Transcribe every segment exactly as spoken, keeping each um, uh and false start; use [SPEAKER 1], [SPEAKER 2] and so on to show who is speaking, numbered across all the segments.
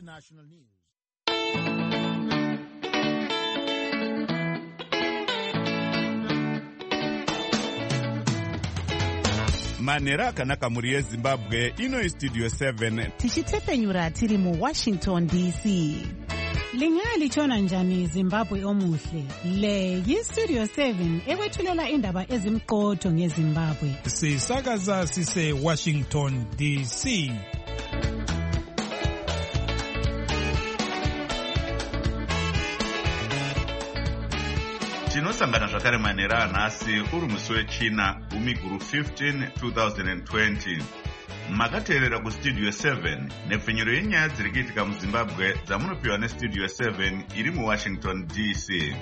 [SPEAKER 1] international news.
[SPEAKER 2] Manera akanaka muri yeZimbabwe ino studio seven
[SPEAKER 3] tichitsepenyura tiri mu Washington D C.
[SPEAKER 4] Lingali chona njani Zimbabwe omuhle. Le yi Studio seven ekwethulela indaba ezimqotho ngeZimbabwe.
[SPEAKER 1] Sisakaza sise Washington D C.
[SPEAKER 2] Tinosangana zvakare manera anhasi uri musi wechina umiguru fifteen twenty twenty. Makateerera kustudio seven nepfenyuro yenyaya dziri kuitika muZimbabwe dzamunopiwa nestudio seven iri muWashington D C.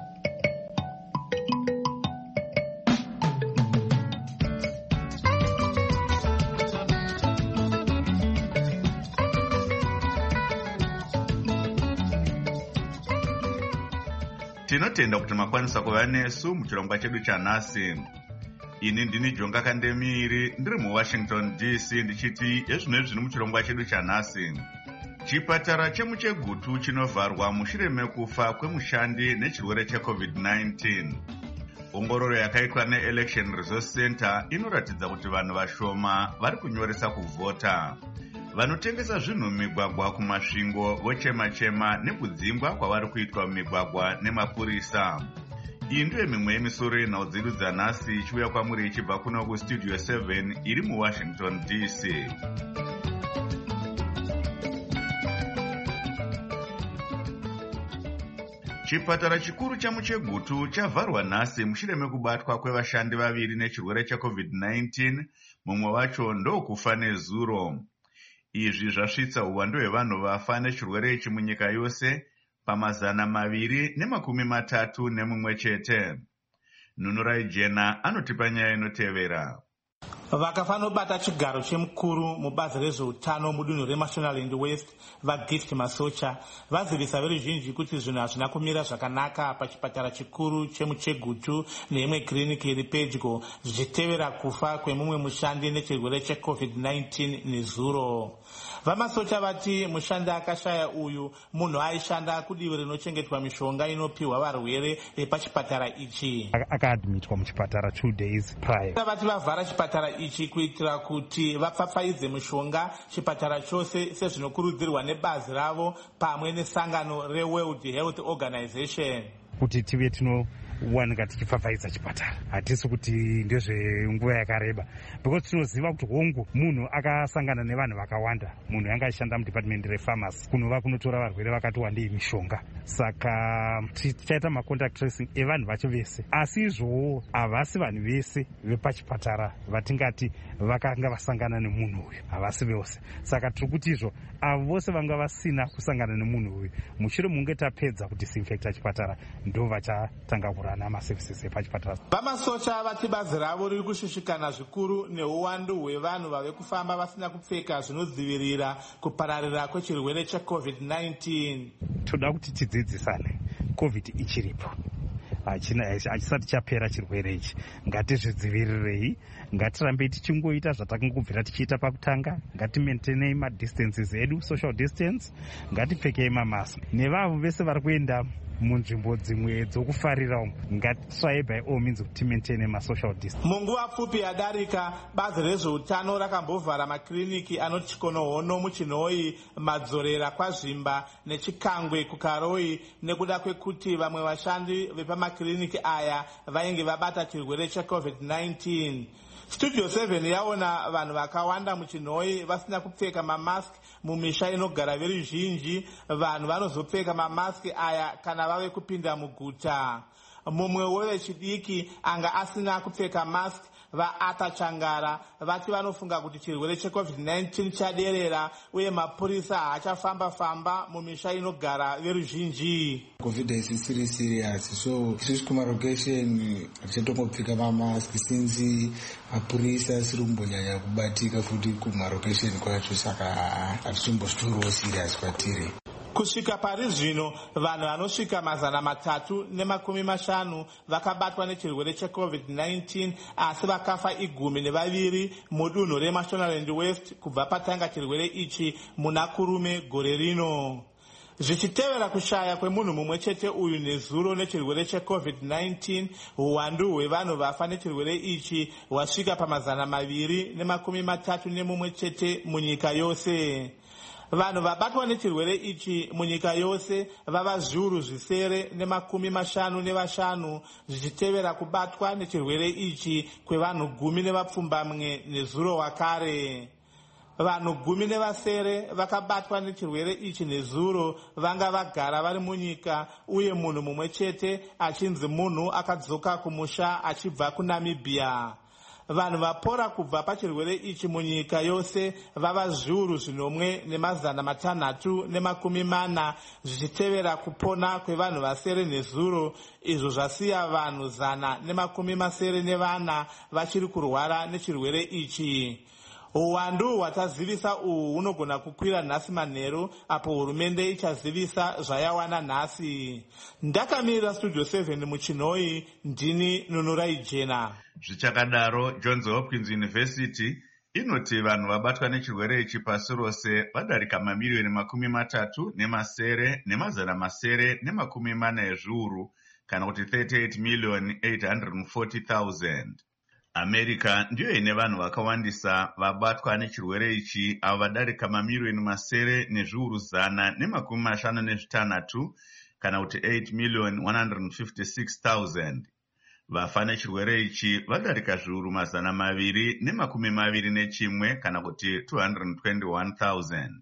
[SPEAKER 2] Tinotenda kuti makwanisa kuva nesu muchirongwa chedu chanhasi. Ini ndini Jonga Kandemiri ndiri muWashington D C ndichiti ezvino zviri muchirongwa chedu chanhasi. Chipatara chemuchegutu chinovharwa mushure mekufa kwemushandi nechirwere checovid nineteen. Ongororo yakaitwa neElection Resource Center inoratidza kuti vanhu vashoma vari kunyoresa kuvhota. Vanotengesa zvinhu mumigwagwa kumasvingo vochema-chema nekudzingwa kwavari kuitwa mumigwagwa nemapurisa. Iyi ndiyo mimwe yemisoro yenhau dzedu dzanhasi ichiuya kwamuri ichibva kuno kustudio seven iri muWashington D C. Chipatara chikuru chamuchegutu chavharwa nhasi mushure mekubatwa kwevashandi vaviri nechirwere checovid nineteen, mumwe wacho ndokufa nezuro. Izvi zvasvitsa uwandu hwevanhu vafa nechirwere ichi munyika yose pamazana maviri nemakumi matatu nemumwe chete. Nunurai Jena anotipa nyaya inotevera.
[SPEAKER 5] Vakafanobata chigaro chemukuru mubazi rezveutano mudunhu reMashonaland West vaGift Masocha vazivisa veruzhinji kuti zvinhu hazvina kumira zvakanaka pachipatara chikuru chemuchegutu neimwe kiriniki iri pedyo zvichitevera kufa kwemumwe mushandi nechirwere checovid nineteen nezuro. VaMasocha vati mushandi akashaya uyu munhu aishanda kudivi rinochengetwa mishonga inopiwa varwere vepachipatara ichi.
[SPEAKER 1] Akaadmitwa muchipatara two days prior.
[SPEAKER 5] Vati vavhara chipatara ichi kuitira kuti vapfapfaidze mishonga chipatara chose sezvinokurudzirwa nebazi ravo pamwe nesangano reWorld Health Organization.
[SPEAKER 1] Kuti tive tinowanika tichipfapfaidza chipatara, hatisi kuti ndezvenguva yakareba, because tinoziva kuti hongu munhu akasangana nevanhu vakawanda, munhu yanga achishanda mudepartment repharmacy kunova kunotora varwere vakati wandei mishonga, saka tichaita macontact tracing evanhu vacho vese, asi izvowo havasi vanhu vese vepachipatara vatingati vakanga vasangana nemunhu uyu, havasi vose. Saka tiri kuti izvo avo vose vanga vasina kusangana nemunhu uyu, mushure munge tapedza kudisinfecta chipatara ndo vachatanga kurana maservices epachipatara.
[SPEAKER 5] VaMasocha vati bazi ravo riri kushushikana zvikuru neuwandu hwevanhu vave kufamba vasina kupfeka zvinodzivirira kupararira kwechirwere checovid nineteen.
[SPEAKER 1] Toda kuti tidzidzisane, covid ichiripo, hachisati chapera chirwere ichi. Ngatizvidzivirirei, ngatirambei tichingoita zvatakangobvira tichiita pakutanga, ngatimaintainei madistances edu, social distance, ngatipfekei mamask. Nevavo vese vari kuenda munzvimbo dzimwe dzokufarira umu, ngatisvaye by all means kuti timaintaine masocial distance.
[SPEAKER 5] Munguva pfupi yadarika, bazi rezveutano rakambovhara makiriniki anoti Chikonohono muChinhoyi, Madzorera kwaZvimba neChikangwe kuKaroi nekuda kwekuti vamwe vashandi vepamakiriniki aya vainge vabata chirwere checovid nineteen. Studio seven yaona vanhu vakawanda muChinhoyi vasina kupfeka mamask mumisha inogara veruzhinji. Vanhu vanozopfeka mamask aya kana vave kupinda muguta. Mumwe wevechidiki anga asina kupfeka mask vaAta Changara vati vanofunga kuti chirwere checovid nineteen chaderera uye mapurisa haachafamba famba mumisha inogara veruzhinji.
[SPEAKER 6] Covid isisiri serious, so isusu kumarokesheni hatichatombopfeka mamask since mapurisa asiri kumbonyanya kubatika futi kumarokesheni kwacho, saka hatichimbozvitorowo serious kwatiri.
[SPEAKER 5] kusvika pari zvino vanhu vanosvika mazana matatu nemakumi mashanu vakabatwa nechirwere checovid nineteen asi vakafa igumi nevaviri mudunhu remashonaland west kubva patanga chirwere ichi muna kurume gore rino. Zvichitevera kushaya kwemunhu mumwe chete uyu nezuro nechirwere checovid nineteen, uwandu hwevanhu vafa nechirwere ichi hwasvika pamazana maviri nemakumi matatu nemumwe chete munyika yose. Vanhu vabatwa nechirwere ichi munyika yose vava zviuru zvisere nemakumi mashanu nevashanu, zvichitevera kubatwa nechirwere ichi kwevanhu gumi nevapfumbamwe nezuro wakare. Vanhu gumi nevasere vakabatwa nechirwere ichi nezuro vanga vagara vari munyika, uye munhu mumwe chete achinzi munhu akadzoka kumusha achibva kuNamibia. Vanhu vapora kubva pachirwere ichi munyika yose vava zviuru zvinomwe nemazana matanhatu nemakumi mana, zvichitevera kupona kwevanhu vasere nezuro, izvo zvasiya vanhu zana nemakumi masere nevana vachiri kurwara nechirwere ichi. Uwandu hwatazivisa uhu hunogona kukwira nhasi manheru apo hurumende ichazivisa zvayawana nhasi. Ndakamirira studio seven muchinoi, ndini Nunurai Jena.
[SPEAKER 2] Zvichakadaro, Johns Hopkins University inoti vanhu vabatwa nechirwere ichi pasi rose vadarika mamiliyoni makumi matatu nemasere nemazana masere nemakumi mana ezviuru, kana kuti thirty-eight million eight hundred forty thousand. America ndiyo ine vanhu vakawandisa vabatwa nechirwere ichi, avo vadarika mamiliyoni masere nezviuru zana nemakumi mashanu nezvitanhatu, kana kuti eight million one hundred fifty-six thousand. Vafa nechirwere ichi vadarika zviuru mazana maviri nemakumi maviri nechimwe, kana kuti two hundred twenty-one thousand.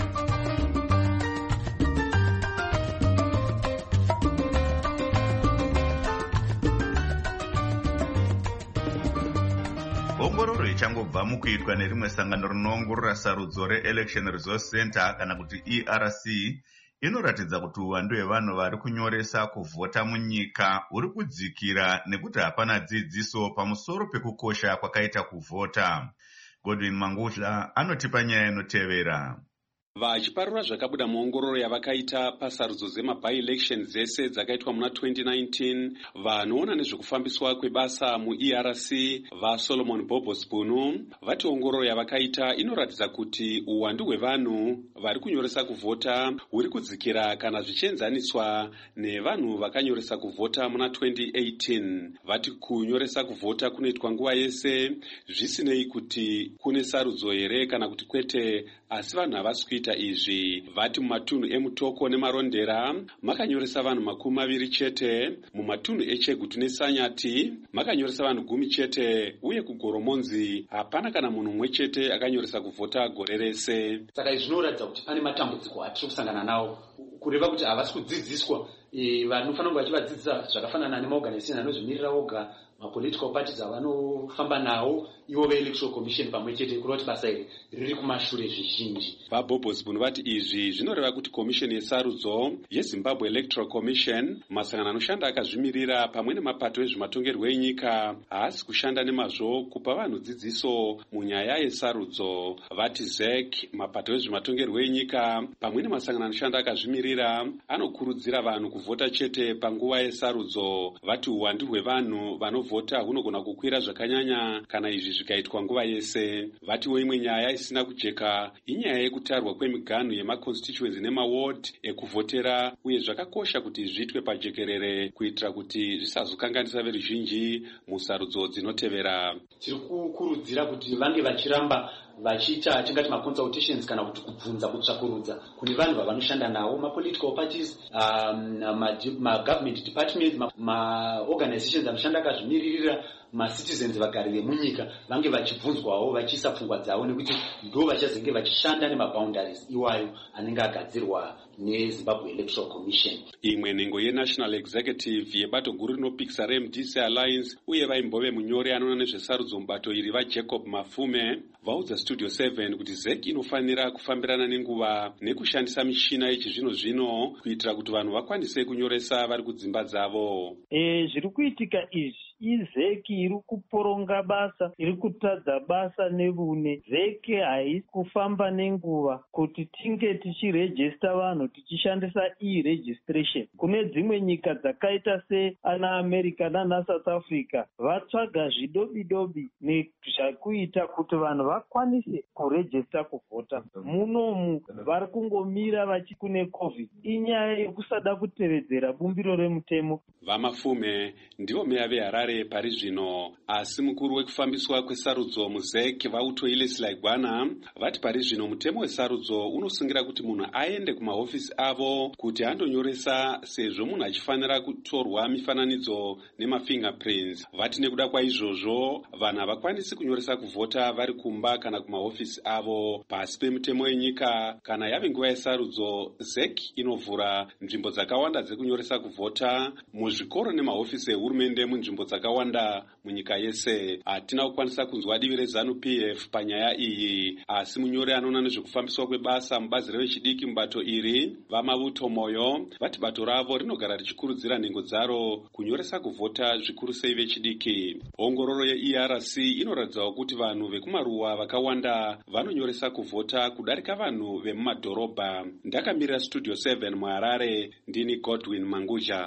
[SPEAKER 2] Ongororo ichangobva mukuitwa nerimwe sangano rinoongorora sarudzo reElection Resource Center kana kuti E R C inoratidza kuti uwandu hwevanhu vari kunyoresa kuvhota munyika huri kudzikira nekuti hapana dzidziso pamusoro pekukosha kwakaita kuvhota. Godwin Mangudla anotipa nyaya inotevera.
[SPEAKER 7] Vachiparura zvakabuda muongororo yavakaita pasarudzo dzema-by-election dzese dzakaitwa muna twenty nineteen, vanoona nezvekufambiswa kwebasa mu-E R C vaSolomon Bobosbunu vati ongororo yavakaita inoratidza kuti uwandu hwevanhu vari kunyoresa kuvhota huri kudzikira kana zvichienzaniswa nevanhu vakanyoresa kuvhota muna twenty eighteen. Vati kunyoresa kuvhota kunoitwa nguva yese zvisinei kuti kune sarudzo here kana kuti kwete, asi vanhu havasi kuita izvi. Vati mumatunhu eMutoko neMarondera makanyoresa vanhu makumi maviri chete, mumatunhu eChegutu neSanyati makanyoresa vanhu gumi chete, uye kuGoromonzi hapana kana munhu mumwe chete akanyoresa kuvhota gore rese.
[SPEAKER 8] Saka izvi zvinoratidza kuti pane matambudziko atiri kusangana nawo, kureva kuti havasi kudzidziswa. Vanofanira kunge vachivadzidzisa zvakafanana nemaorganization anozvimirira oga, mapolitical parties avanofamba nawo, ivo veElectoral Commission pamwe chete, kureva kuti basa iri riri kumashure zvizhinji.
[SPEAKER 7] VaBobosbunu vati izvi zvinoreva kuti Commission yesarudzo yeZimbabwe Electoral Commission, masangano anoshanda akazvimirira pamwe nemapato ezvematongerwo enyika, haasi kushanda nemazvo kupa vanhu dzidziso munyaya yesarudzo. Vati Z E C, mapato ezvematongerwo enyika pamwe nemasangano anoshanda akazvimirira anokurudzira vanhu kuvhota chete panguva yesarudzo. Vati uwandu hwevanhu vanovhota hunogona kukwira zvakanyanya kana izvi zvikaitwa nguva yese. Vatiwo imwe nyaya isina kujeka inyaya yekutarwa kwemiganhu yemaconstituency nemaward ekuvhotera, uye zvakakosha kuti zviitwe pajekerere kuitira kuti zvisazokanganisa veruzhinji musarudzo dzinotevera.
[SPEAKER 8] Tiri kukurudzira kuti vange vachiramba vachiita tingati maconsultations kana kuti kubvunza kutsvakurudza kune vanhu vavanoshanda nawo, mapolitical parties, um, magovernment departments, maorganizations anoshanda akazvimiririra, macitizens vagari vemunyika vange vachibvunzwawo vachiisa pfungwa dzavo, nekuti ndo vachazenge vachishanda nemaboundaries iwayo anenge agadzirwa neZimbabwe Electoral Commission.
[SPEAKER 7] Imwe nhengo yeNational Executive yebato guru rinopikisa reM D C Alliance uye vaimbove munyori anoona nezvesarudzo mubato iri vaJacob Mafume vaudza Studio seven kuti Z E C inofanira kufambirana nenguva nekushandisa michina yechizvino zvino kuitira kuti vanhu vakwanise kunyoresa vari kudzimba dzavo.
[SPEAKER 9] E, zviri kuitika izvi izeki iri kuporonga basa, iri kutadza basa nevune. Zeki haisi kufamba nenguva kuti tinge tichirejista vanhu tichishandisa e-registration. Kune dzimwe nyika dzakaita seana America nana South Africa vatsvaga zvidobidobi nezvakuita kuti vanhu vakwanise kurejista kuvhota. Munomu vari kungomira vachi kune COVID. Inyaya yekusada kutevedzera bumbiro remutemo.
[SPEAKER 7] Vamafume ndivo meya veHarare pari zvino, asi mukuru wekufambiswa kwesarudzo muzeki vautoiles Laigwana vati pari zvino mutemo wesarudzo unosungira kuti munhu aende kumahofisi avo kuti andonyoresa, sezvo munhu achifanira kutorwa mifananidzo nemafingerprints. Vati nekuda kwaizvozvo vanhu havakwanisi kunyoresa kuvhota vari kumba kana kumahofisi avo. Pasi pemutemo wenyika, kana yave nguva yesarudzo, zeki inovhura nzvimbo dzakawanda dzekunyoresa kuvhota muzvikoro nemahofisi ehurumende munzvimbo dzakawanda munyika yese. Hatina kukwanisa kunzwa divi rezanu P F panyaya iyi, asi munyori anoona nezvekufambiswa kwebasa mubazi revechidiki mubato iri, Vamavuto Moyo, vati bato ravo rinogara richikurudzira nhengo dzaro kunyoresa kuvhota zvikuru sei vechidiki. Ongororo ye-E R C inoratidzawo kuti vanhu vekumaruwa vakawanda vanonyoresa kuvhota kudarika vanhu vemumadhorobha. Ndakamirira Studio seven muHarare, ndini Godwin Manguja.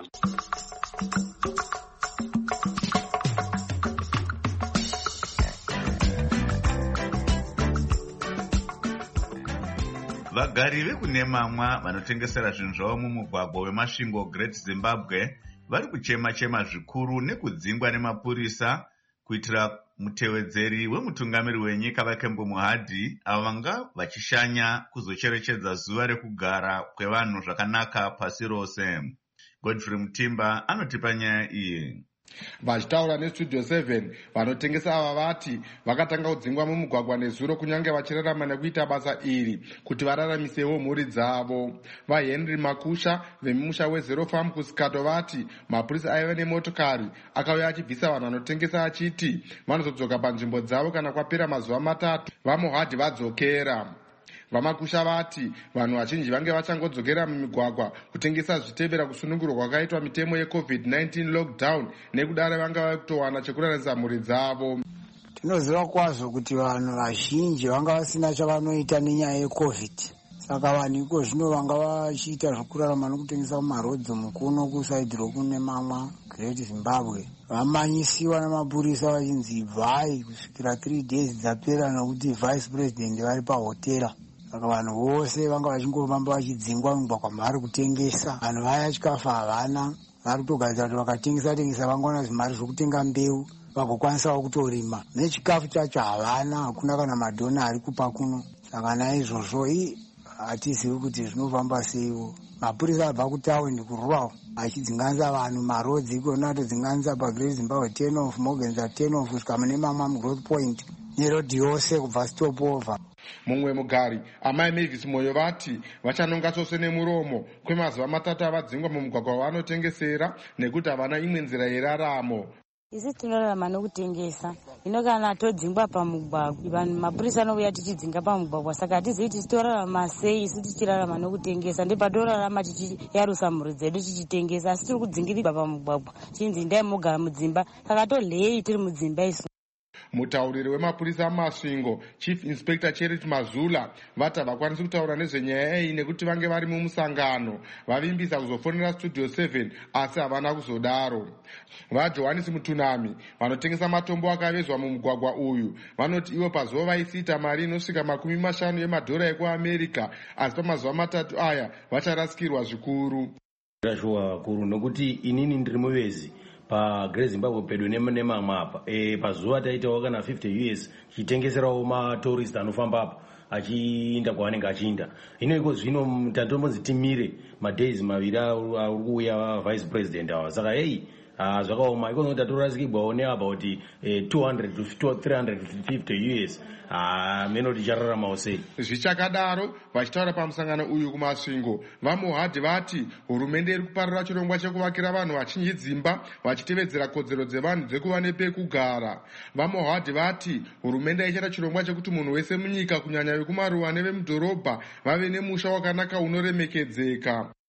[SPEAKER 2] Vagari vekuNemamwa vanotengesera zvinhu zvavo mumugwagwa wemasvingo Great Zimbabwe vari kuchema chema zvikuru nekudzingwa nemapurisa kuitira mutevedzeri wemutungamiri wenyika Vakembo Muhadhi avo vanga vachishanya kuzocherechedza zuva rekugara kwevanhu zvakanaka pasi rose. Godfrey Mutimba anotipa nyaya iyi.
[SPEAKER 10] Vachitaura neStudio seven, vanotengesa ava vati vakatanga kudzingwa mumugwagwa nezuro kunyange vachirarama nekuita basa iri kuti vararamisewo mhuri dzavo. VaHenry Makusha vemumusha weZero Farm kuSikato vati mapurisa aiva nemotokari akauya achibvisa vanhu vanotengesa achiti vanozodzoka panzvimbo dzavo kana kwapera mazuva matatu vaMuhadhi vadzokera. Vamakusha vati vanhu vazhinji vange vachangodzokera mumigwagwa kutengesa zvitevera kusunungurwa kwakaitwa mitemo yeCovid nineteen lockdown, nekudare vanga vari kutowana chekuraramisa mhuri dzavo.
[SPEAKER 11] Tinoziva kwazvo kuti vanhu vazhinji vanga vasina chavanoita nenyaya yeCovid, saka vanhu iko zvino vanga vachiita zvokurarama nokutengesa mumarodzi mukuno kusaidhi rokuNemamwa Great Zimbabwe. Vamanyisiwa namapurisa vachinzi bvai kusvikira three days dzapera nokuti vice president vari pahotera. Saka vanhu vose vanga vachingofamba vachidzingwa mumugwagwa mavari kutengesa. Vanhu vaya chikafu havana, vari kutogadzira kuti vakatengesa tengesa vangaona zvimari zvokutenga mbeu vagokwanisawo kutorima. Nechikafu chacho havana, hakuna kana madhona ari kupa kuno. Saka naizvozvo ii hatizivi kuti zvinofamba seiwo. Mapurisa abva kutaundi kurwawo achidzinganisa vanhu marodzi ikona atodzinganisa paGreat Zimbabwe ten off, Morganza ten off kusvika muNemamwa muGrowth Point nerodhi yose kubva stopover.
[SPEAKER 10] Mumwe mugari amai Mavis Moyo vati vachanonga chose nemuromo kwemazuva matatu avadzingwa mumugwagwa wavanotengesera nekuti havana imwe nzira yeraramo.
[SPEAKER 12] Isi tinorarama nokutengesa, ino kana todzingwa pamugwagwa vanhu mapurisa anouya tichidzinga pamugwagwa, saka hatizivi kuti titorarama sei. Isi tichirarama nokutengesa, ndopatorarama tichiyarusa mhuri dzedu tichitengesa, asi tiri kudzingirirwa pamugwagwa chinzi ndai mogara mudzimba, saka tolhei tiri mudzimba isu.
[SPEAKER 10] Mutauriri wemapurisa amasvingo Chief Inspector Charity Mazula vati havakwanisi kutaura nezvenyaya iyi nekuti vange vari mumusangano. Vavimbisa kuzofonera Studio seven asi havana kuzodaro. VaJohannes Mutunami vanotengesa matombo akavezwa mumugwagwa uyu vanoti ivo pazuva vaisiita mari inosvika makumi mashanu yemadhora ekuAmerica, asi pamazuva matatu aya vacharasikirwa zvikuru.
[SPEAKER 13] Rashuwa kuru nokuti inini ndiri muvezi paGreat Zimbabwe pedo neMamwa apa. E, pazuva taitawo kana fifty U S chitengeserawo matourist anofamba apa achiinda kwaanenge achiinda. Hino iko zvino tatombonzi timire madays maviri ari kuuya vice president ava, saka hei Ah, zvakaoma iko noti tatorasikirwawo neabout two hundred to three hundred fifty U S. Ah, menoti chararamawo sei.
[SPEAKER 10] Zvichakadaro vachitaura pamusangano uyu kumasvingo, vaMuhadhi vati hurumende iri kuparura chirongwa chekuvakira vanhu vachinji dzimba vachitevedzera kodzero dzevanhu dzekuva nepekugara. VaMuhadhi vati hurumende ichita chirongwa chekuti munhu wese munyika kunyanya vekumaruwa nevemudhorobha vave nemusha wakanaka unoremekedzeka.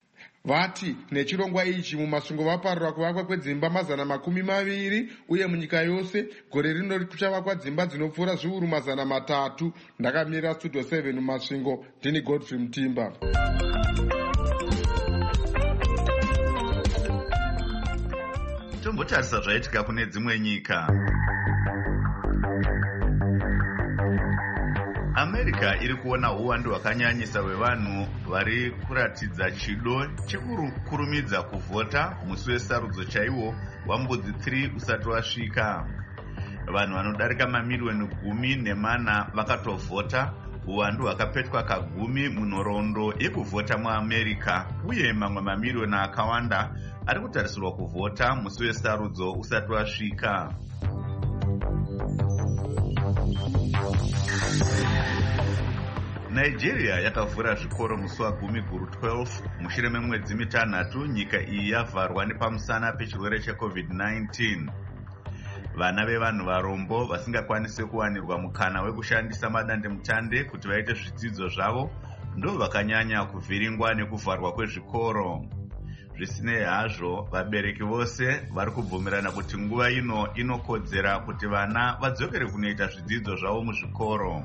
[SPEAKER 10] vati nechirongwa ichi mumasvingo vaparura kuvakwa kwedzimba mazana makumi maviri uye munyika yose gore rino kuchavakwa dzimba dzinopfuura zviuru mazana matatu. Ndakamirira Studio seven mumasvingo, ndini Godfrey Mutimba.
[SPEAKER 2] Tombotarisa zvaitika kune dzimwe nyika. America iri kuona uwandu hwakanyanyisa hwevanhu vari kuratidza chido chekukurumidza kuvhota musi wesarudzo chaiwo wambudzi three usati wasvika. Vanhu vanodarika mamiliyoni gumi nemana vakatovhota, uwandu hwakapetwa kagumi munhoroondo yekuvhota muAmerica, uye mamwe mamiliyoni akawanda ari kutarisirwa kuvhota musi wesarudzo usati wasvika. Nigeria yakavhura zvikoro musi wagumi guru twelve mushure memwedzi mitanhatu nyika iyi yavharwa nepamusana pechirwere checovid nineteen. Vana vevanhu varombo vasingakwanisi kuwanirwa mukana wekushandisa madandemutande kuti vaite zvidzidzo zvavo ndo vakanyanya kuvhiringwa nekuvharwa kwezvikoro. Zvisinei hazvo, vabereki vose vari kubvumirana kuti nguva ino inokodzera kuti vana vadzokere kunoita zvidzidzo zvavo muzvikoro.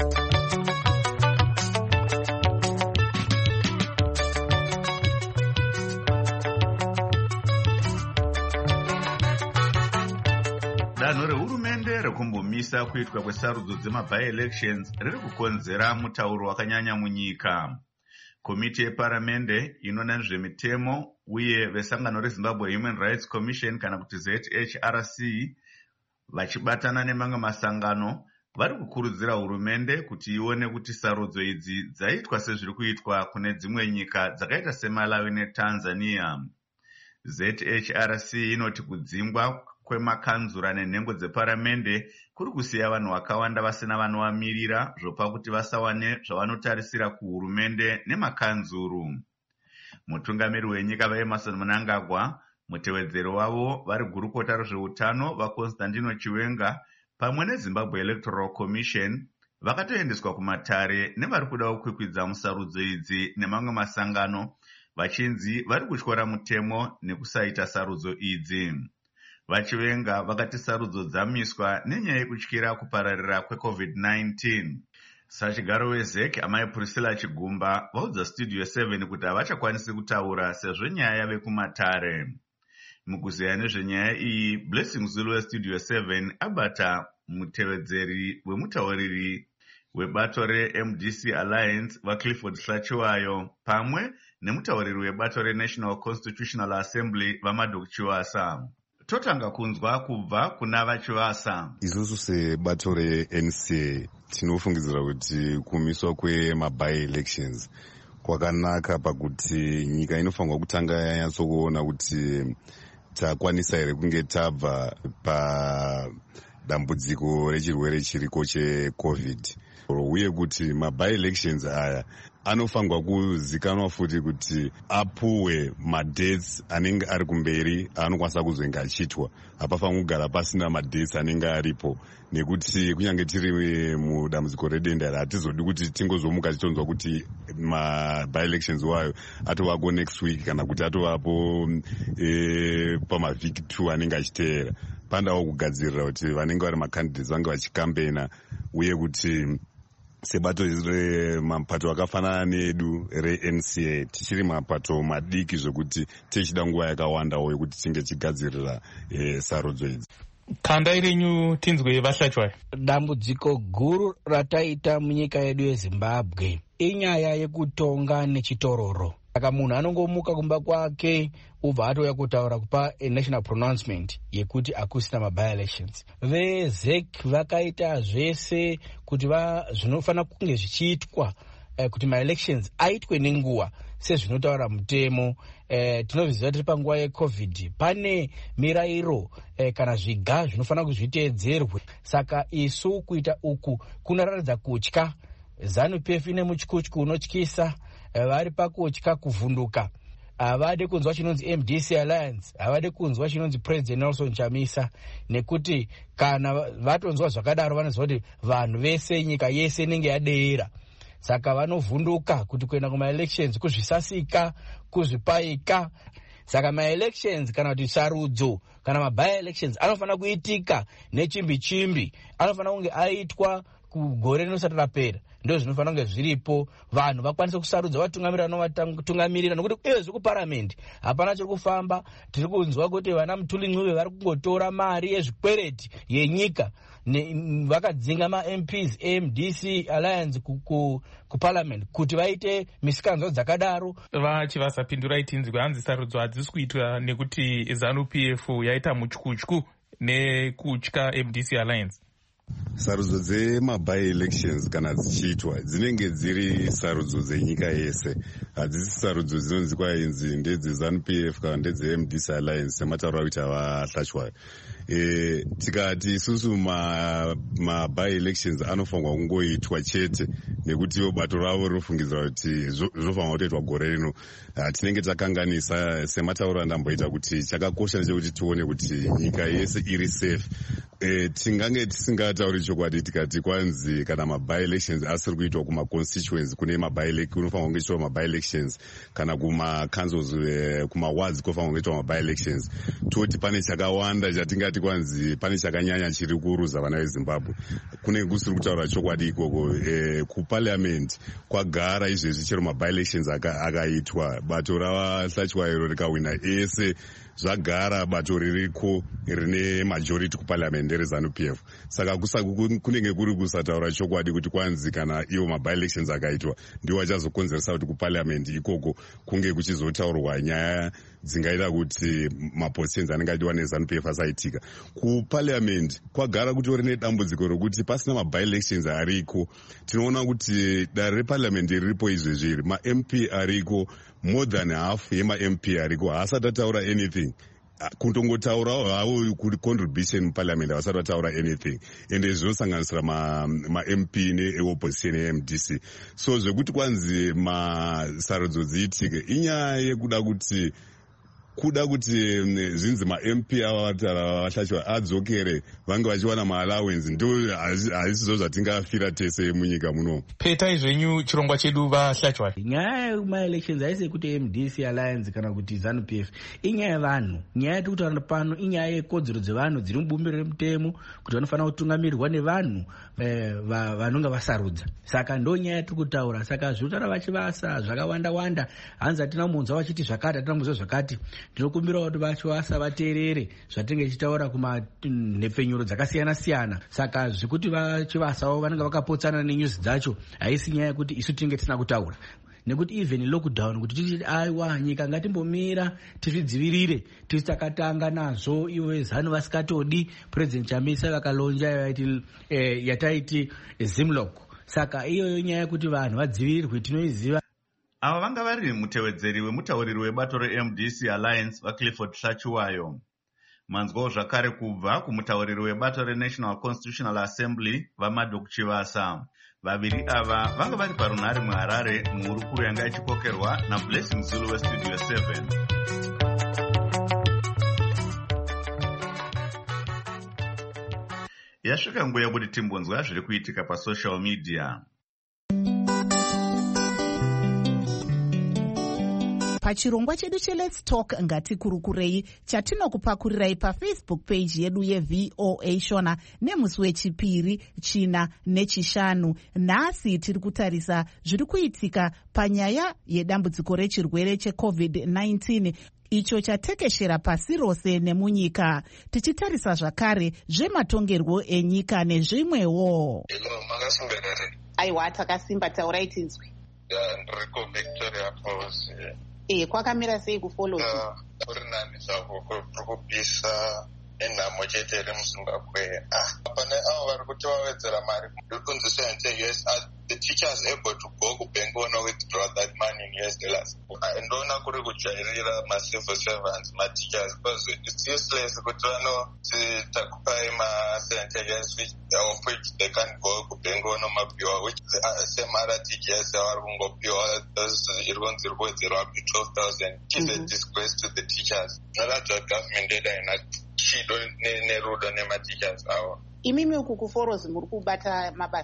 [SPEAKER 2] Danho rehurumende rekumbomisa kuitwa kwesarudzo dzema-by-elections riri kukonzera mutauro wakanyanya munyika. Komiti yeparamende inoona nezvemitemo uye vesangano reZimbabwe Human Rights Commission kana kuti Z H R C vachibatana nemamwe masangano vari kukurudzira hurumende kuti ione kuti sarudzo idzi dzaitwa sezviri kuitwa kune dzimwe nyika dzakaita seMalawi neTanzania. Z H R C inoti kudzingwa kwemakanzura nenhengo dzeparamende kuri kusiya vanhu vakawanda vasina vanovamirira zvopa kuti vasawane zvavanotarisira kuhurumende nemakanzuru. Mutungamiri wenyika vaEmmerson Mnangagwa, mutevedzeri wavo vari gurukota rezveutano vaConstantino Chiwenga pamwe neZimbabwe Electoral Commission vakatoendeswa kumatare nevari kuda kukwikwidza musarudzo idzi nemamwe masangano vachinzi vari kutyora mutemo nekusaita sarudzo idzi. Vachivenga vakati sarudzo dzamiswa nenyaya yekutyira kupararira kwecovid nineteen. Sachigaro weZEC amai Priscilla Chigumba vaudza Studio seven kuti havachakwanisi kutaura sezvo nyaya yave kumatare. Mukuzeya nezvenyaya iyi, Blessing Zulu weStudio seven abata mutevedzeri wemutauriri webato reM D C Alliance vaClifford Hlachiwayo pamwe nemutauriri webato reNational Constitutional Assembly vaMadok Chiwasa. Totanga kunzwa kubva kuna vaChiwasa.
[SPEAKER 14] Isusu sebato reN C A tinofungidzira kuti kumiswa kwema-by-elections kwakanaka pakuti nyika inofanirwa kutanga yanyatsokuona kuti takwanisa here kunge tabva padambudziko rechirwere chiriko checovid, uye kuti ma-by-elections aya anofanirwa kuzikanwa futi kuti apuwe madates anenge ari kumberi aanokwanisa kuzonge achiitwa. Hapafaniri kugara pasina madates anenge aripo, nekuti kunyange tiri mudambudziko redenda iri hatizodi kuti tingozomuka tichonzwa kuti ma-by-elections wayo atovako next week kana kuti atovapo e, pamavhiki two anenge achiteera. Pandawo kugadzirira kuti vanenge vari macandidates vange vachikambena, uye kuti sebato remapato akafanana nedu reN C A tichiri mapato madiki zvokuti tichida nguva yakawandawo yokuti tinge tigadzirira e, sarudzo idzi.
[SPEAKER 15] Kanda irenyu tinzwe vaShachwayo.
[SPEAKER 16] Dambudziko guru rataita munyika yedu yeZimbabwe inyaya yekutonga nechitororo. Saka munhu anongomuka kumba kwake ubva atouya kutaura kupa a national pronouncement yekuti akusina ma-by-elections. VeZEC vakaita zvese kuti zvinofanira kunge zvichiitwa eh, kuti ma-elections aitwe nenguva sezvinotaura mutemo. Eh, tinozviziva tiri panguva yecovid pane mirayiro eh, kana zviga zvinofanira kuti zviteedzerwe. Saka isu kuita uku kunoratidza kutya. ZANU-P F ine mutyutyu unotyisa, vari pakutya kuvhunduka. Havade kunzwa chinonzi M D C Alliance, havade kunzwa chinonzi President Nelson Chamisa, nekuti kana vatonzwa zvakadaro vanoziva kuti vanhu vese nyika yese inenge yadeera. saka vanovhunduka kuti kuenda kumaelections kuzvisasika, kuzvipaika. Saka ma-elections kana kuti sarudzo kana maby-elections anofanira kuitika nechimbi chimbi, anofanira kunge aitwa kugore rinosati rapera. Ndo zvinofanira kunge zviripo, vanhu vakwanise kusarudza vatungamirira novatungamirira, nokuti uyezve kuparamendi hapana chiri kufamba. Tiri kunzwa kuti vana Mutuli Ncube vari kungotora mari yezvikwereti yenyika, vakadzinga ma-M Ps M D C Alliance kuparliament kuti vaite misikanzwa dzakadaro.
[SPEAKER 15] Vachivasapindurai tinzwi hanzi sarudzo hadzisi kuitwa nekuti ZANU P F yaita mutyutyu nekutya M D C Alliance.
[SPEAKER 14] Sarudzo dzemaby-elections kana dzichiitwa dzinenge dziri sarudzo dzenyika yese, hadzisi sarudzo dzinonzi kwainzi ndedze-ZANU P F kana ndedze-M D C Alliance sematauro akuti avahlashwayo. E, tikati isusu maby-elections ma anofanirwa kungoitwa chete nekuti ivo bato ravo rinofungidzira kuti zvinofanirwa kutoitwa gore rino. Tinenge takanganisa sematauro andamboita kuti chakakosha ndechekuti tione kuti nyika yese iri safe. E, tingange tisingatauri chokwadi tikati kwanzi kana maby-elections asiri kuitwa kuma-constituents kune maby-elections kunofanirwa kungoitwa maby-elections kana kuma-councils e, kuma-wards kunofanirwa kungoitwa maby-elections, toti pane chakawanda chatingati kwanzi pane chakanyanya chiri kuruza vana veZimbabwe. Kune kusiri kutaura chokwadi ikoko. E, kuparliament kwagara izvezvi chero maby-elections akaitwa aka bato ravahlachwairo rikawina ese, zvagara bato ririko rine majority kuparliament rezANU P F. Saka kunenge kuri kusataura chokwadi kuti kwanzi kana iwo maby-elections akaitwa ndiwo achazokonzeresa kuti kuparliament ikoko kunge kuchizotaurwa nyaya dzingaita kuti mapositions anenge adiwa nezANU P F asaitika. Kuparliament kwagara kutori nedambudziko rokuti pasina maby-elections ariko, tinoona kuti dare reparliament riripo izvezvi ma-M P ariko, more than half yema-M P ariko haasati ataura anything. Kutongotaurawo havo kuti contribution muparliament havasati vataura anything, ende zvinosanganisira ma-M ma P ne-opposition ye-M D C. So zvekuti kwanzi masarudzo dziitike inyaya yekuda kuti kuda kuti zvinzi ma-M P ava vahlachwa adzokere vange vachiwana ma-allowance, ndo hazvisizvo zvatingafira tese munyika muno.
[SPEAKER 15] Petai zvenyu chirongwa chedu vahlachwa.
[SPEAKER 16] Nyaya yema-elections haisi kuti M D C Alliance kana kuti ZANU P F, inyaya yevanhu. Nyaya yatiri kutaura pano inyaya yekodzero dzevanhu dziri mubumbiro remutemo kuti vanofanira kutungamirirwa nevanhu vanonga vasarudza. Saka ndo nyaya yatiri kutaura. Saka zvinotaura vachivasa zvakawanda wanda, hanzi hatina munzwa vachiti zvakati, hatina munzwa zvakati. Ndinokumbira kuti vachivasa vateerere zvatinenge tichitaura kumanhepfenyuro dzakasiyana siyana. Saka zvekuti vachivasawo vanenge vakapotsana nenyuzi dzacho haisi nyaya yekuti isu tinenge tisina kutaura, nekuti even lockdown kuti tichiti aiwa nyika ngatimbomira tizvidzivirire, tisi takatanga nazvo ivo ZANU vasikatodi, President Chamisa vakalonja yaiti eh, yataiti eh, Zimlock. Saka iyoyo nyaya yekuti vanhu vadzivirirwe tinoiziva.
[SPEAKER 2] Ava vanga vari mutevedzeri wemutauriri webato re-M D C Alliance vaClifford Hlachiwayo. Manzwawo zvakare kubva kumutauriri webato reNational Constitutional Assembly vaMadok Chivasa. Vaviri ava vanga vari parunhare muHarare muhurukuru yanga ichikokerwa naBlessing Zulu weStudio seven. Yasvika nguva yekuti timbonzwa zviri kuitika pasocial media.
[SPEAKER 3] Pachirongwa chedu cheLet's Talk ngatikurukurei chatinokupakurirai pafacebook page yedu yeV O A Shona nemusi wechipiri, china nechishanu. Nhasi tiri kutarisa zviri kuitika panyaya yedambudziko rechirwere checovid nineteen icho chatekeshera pasi rose nemunyika, tichitarisa zvakare zvematongerwo enyika nezvimwewo.
[SPEAKER 17] Aiwa, takasimba, taurai tinzwi.
[SPEAKER 18] Ndriko Victoria Falls.
[SPEAKER 17] Eh, kwakamira sei kufollow?
[SPEAKER 18] Uri nani zvako kurikupisa enhamo chete iri muZimbabwe. Pane avo vari kuti vawedzera mari iri kunzi seventy U S. Are the teachers able to go kubank ona withdraw that money in U S dollars? Ndoona kuri kujairira ma-civil servants, ma-teachers, because it's useless kuti vanoti takupai ma-seventy U S of which they can't go kubank ona mapiwa, which the same other teachers vari kungopiwa iri kunzi iri kuwedzerwa up to twelve thousand, which is a disgrace to the teachers. Zvinoratidza kuti government yedu haina chido nerudo nema-teachers avo.
[SPEAKER 17] Imimi uku kuForozi muri kubata mabasa api?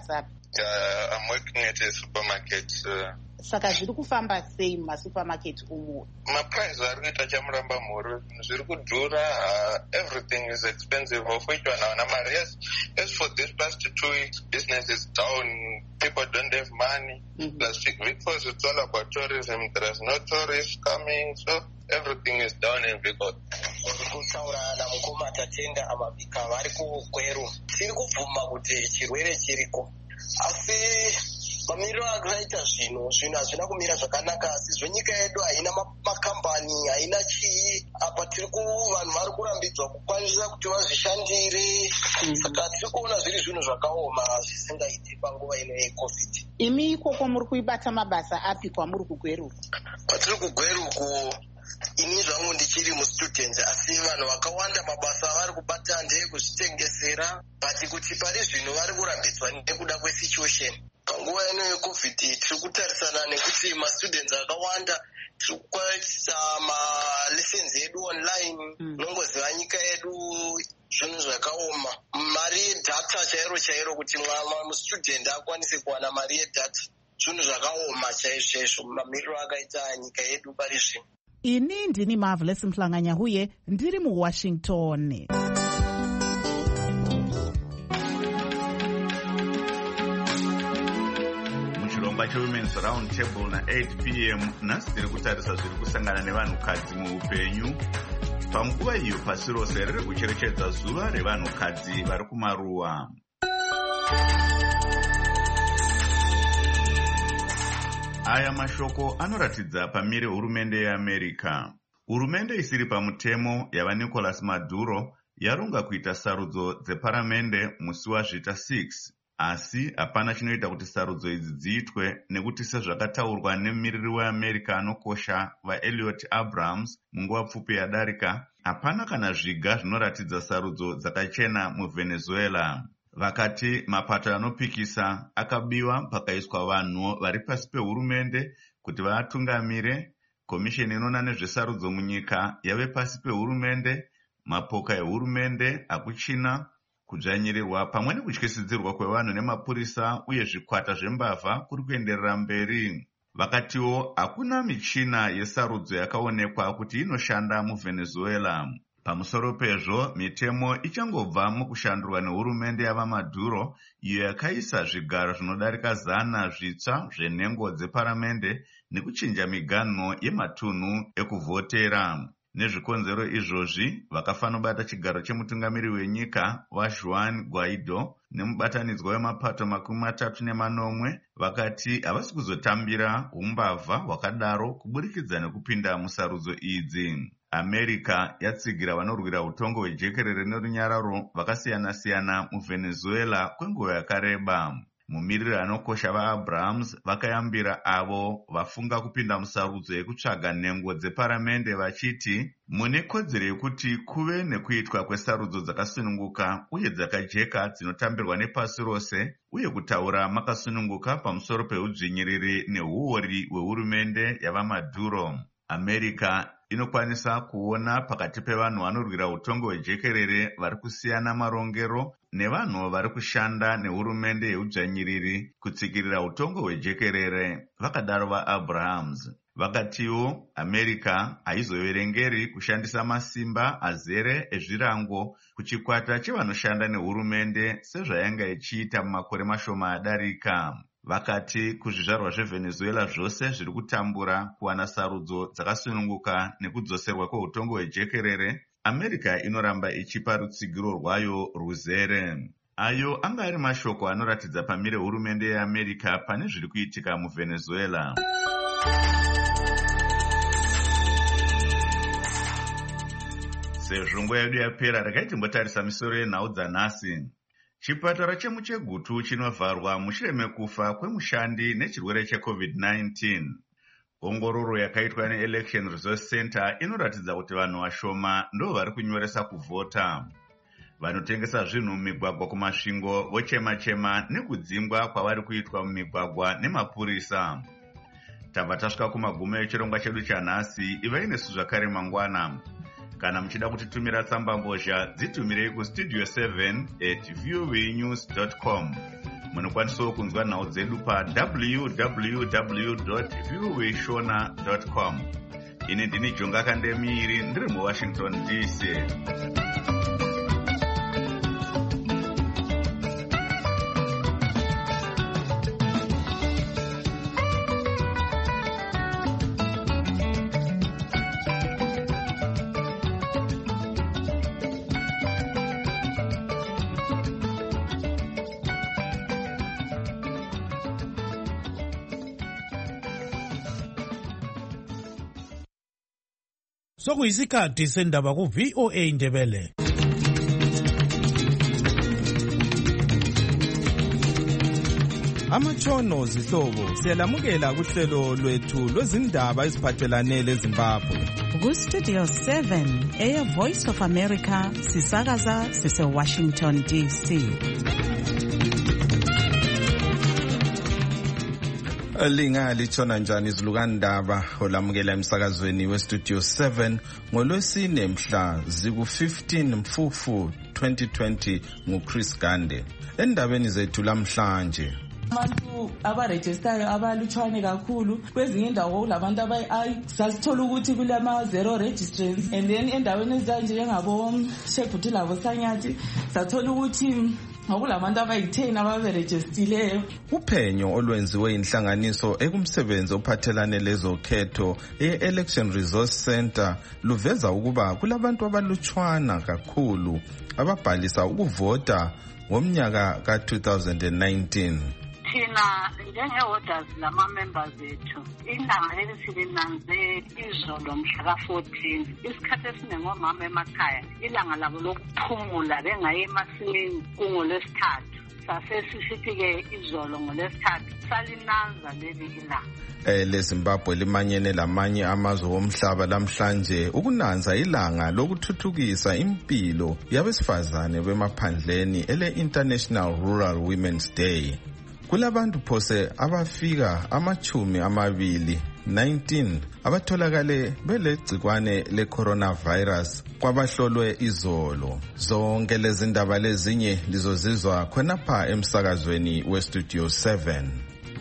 [SPEAKER 18] Yeah, I'm working at a supermarket. Uh,
[SPEAKER 17] saka zviri kufamba sei mumasupermarket umu?
[SPEAKER 18] Maprice ari kuita chamuramba mhuri zviri kudhura. Everything is expensive of which one hauna mari. Yes, as for this past two weeks business is down, people don't have money. Mm-hmm. Last week because it's all about tourism, there is no tourists coming, so everything is down in Vigo.
[SPEAKER 19] Kutaura na mukoma tatenda amabika vari kugweru tiri kubvuma kuti chirwere chiriko, asi mamiriro akaita zvinhu zvinhu hazvina kumira zvakanaka. Asi zvenyika yedu haina makambani, haina chii. Apa tiri kuvanhu vari kurambidzwa kukwanisa kuti vazvishandire. Saka tiri kuona zviri zvinhu zvakaoma zvisingaiti panguva ino yeCovid.
[SPEAKER 17] Imi ikoko muri kuibata mabasa api kwamuri kugweruku?
[SPEAKER 19] Patiri kugweruku ini zvangu ndichiri mustudent, asi vanhu vakawanda mabasa avari kubata ndeyekuzvitengesera, but kuti pari zvino vari kurambidzwa nekuda kwesituation. Panguva ino yeCovid tiri kutarisana nekuti mastudents akawanda tiri kukwatisa malessons edu online. Nongoziva nyika yedu zvinhu zvakaoma. Mari yedata chairo chairo kuti mustudent akwanise kuwana mari yedata zvinhu zvakaoma chaizvo mamiriro akaita nyika yedu pari zvino.
[SPEAKER 3] Ini ndini Marvelous Mhlanganya huye ndiri muWashington.
[SPEAKER 2] muchirongwa chewomen's round table na eight p m nhasi tiri kutarisa zviri kusangana nevanhukadzi muupenyu. Panguva iyo pasi rose riri kucherechedza zuva revanhukadzi vari kumaruwa. Aya mashoko anoratidza pamire hurumende yeAmerica. Hurumende isiri pamutemo yava Nicolas Maduro yaronga kuita sarudzo dzeparamende musi wazvita six, asi hapana chinoita kuti sarudzo idzi dziitwe nekuti sezvakataurwa nemumiriri weAmerica anokosha vaElliot Abrams munguva pfupi yadarika, hapana kana zviga zvinoratidza sarudzo dzakachena muVenezuela. Vakati mapato anopikisa akabiwa pakaiswa vanhu vari pasi pehurumende kuti vatungamire. Komisheni inoona nezvesarudzo munyika yave pasi pehurumende. Mapoka ehurumende hakuchina kudzvanyirirwa pamwe nekutyisidzirwa kwevanhu nemapurisa uye zvikwata zvembavha kuri kuenderera mberi. Vakatiwo hakuna michina yesarudzo yakaonekwa kuti inoshanda muVenezuela. Pamusoro pezvo, mitemo ichangobva mukushandurwa nehurumende yava Maduro, iyo yakaisa zvigaro zvinodarika zana zvitsva zvenhengo dzeparamende nekuchinja miganho yematunhu ekuvhotera. Nezvikonzero izvozvi, vakafanobata chigaro chemutungamiri wenyika waJuan Guaido nemubatanidzwa wemapato makumi matatu nemanomwe vakati havasi kuzotambira umbavha hwakadaro kuburikidza nekupinda musarudzo idzi. America yatsigira vanorwira utongo hwejekerere nerunyararo vakasiyana-siyana muVenezuela kwenguva yakareba. Mumiriri anokosha vaAbrams vakayambira avo vafunga kupinda musarudzo yekutsvaga nhengo dzeparamende vachiti mune kodzero yekuti kuve nekuitwa kwesarudzo dzakasununguka uye dzakajeka dzinotambirwa nepasi rose, uye kutaura makasununguka pamusoro peudzvinyiriri neuori hwehurumende yava Maduro. America inokwanisa kuona pakati pevanhu vanorwira utongo hwejekerere vari kusiyana marongero nevanhu vari kushanda nehurumende yeudzvanyiriri kutsikirira utongo hwejekerere, vakadaro vaAbrahams. Vakatiwo America haizoverengeri kushandisa masimba azere ezvirango kuchikwata chevanoshanda nehurumende sezvayanga ichiita mumakore mashoma adarika. Vakati kuzvizvarwa zveVenezuela zvose zviri kutambura kuwana sarudzo dzakasununguka nekudzoserwa kweutongo hwejekerere, America inoramba ichipa rutsigiro rwayo ruzere. Ayo anga ari mashoko anoratidza pamire hurumende yeAmerica pane zviri kuitika muVenezuela. Sezvo nguva yedu yapera, regai timbotarisa misoro yenhau dzanhasi. Chipatara chemuChegutu chinovharwa mushure mekufa kwemushandi nechirwere cheCovid nineteen. Ongororo yakaitwa neElection Resource Center inoratidza kuti vanhu vashoma ndo vari kunyoresa kuvhota. Vanotengesa zvinhu mumigwagwa kumasvingo vochema-chema nekudzingwa kwavari kuitwa mumigwagwa nemapurisa. Tabva tasvika kumagumo echirongwa chedu chanhasi. Ivai nesu zvakare mangwana. Kana muchida kutitumira tsamba mbozha, dzitumirei kustudio seven at voanews dot com. munokwanisawo kunzwa nhau dzedu pa w w w dot v o a shona dot com. Ini ndini Jonga Kandemiri ndiri muWashington D C.
[SPEAKER 20] Sokuyisikhathi sendaba ku V O A Ndebele.
[SPEAKER 21] Amatshono zihlobo siyalamukela kuhlelo lwethu lwezindaba eziphathelane leZimbabwe.
[SPEAKER 3] Ku Studio seven eya Voice of America sisakaza sise Washington D C.
[SPEAKER 21] Linga litshona njani izilukandaba olamukela emsakazweni we Studio seven ngolwesine mhla ziku fifteen Mfufu twenty twenty nguChris Gande. Endabeni zethu lamhlanje
[SPEAKER 22] abantu abaregistayo abalutshwane kakhulu kwezinye indawo kulabantu abayi sasithola ukuthi kulama zero registrants and then endaweni ezanje njengabo Shebuti labo Sanyathi sathola ukuthi ngokulabantu abayi-ten ababerejistileyo.
[SPEAKER 21] Uphenyo olwenziwe inhlanganiso ekumsebenzi ophathelane lezokhetho e-Election Resource Center luveza ukuba kulabantu abalutshwana kakhulu ababhalisa ukuvota ngomnyaka ka two thousand nineteen.
[SPEAKER 23] Thina njenge-orders lama-members ethu ilanga elisilinanze izolo mhla ka fourteen isikhathi esiningi omama emakhaya ilanga labo lokuphumula bengayi emasimini kungolwesithathu sasesisithi-ke izolo ngolwesithathu salinanza leli ilanga.
[SPEAKER 21] LeZimbabwe limanyene lamanye amazwe omhlaba lamhlanje ukunanza ilanga lokuthuthukisa impilo yabesifazane bemaphandleni ele-International Rural Women's Day. Kulabantu phose abafika amachumi amabili nineteen abatholakale belegcikwane le-coronavirus kwabahlolwe izolo. Zonke lezi ndaba lezinye lizozizwa khonapha emsakazweni we Studio seven.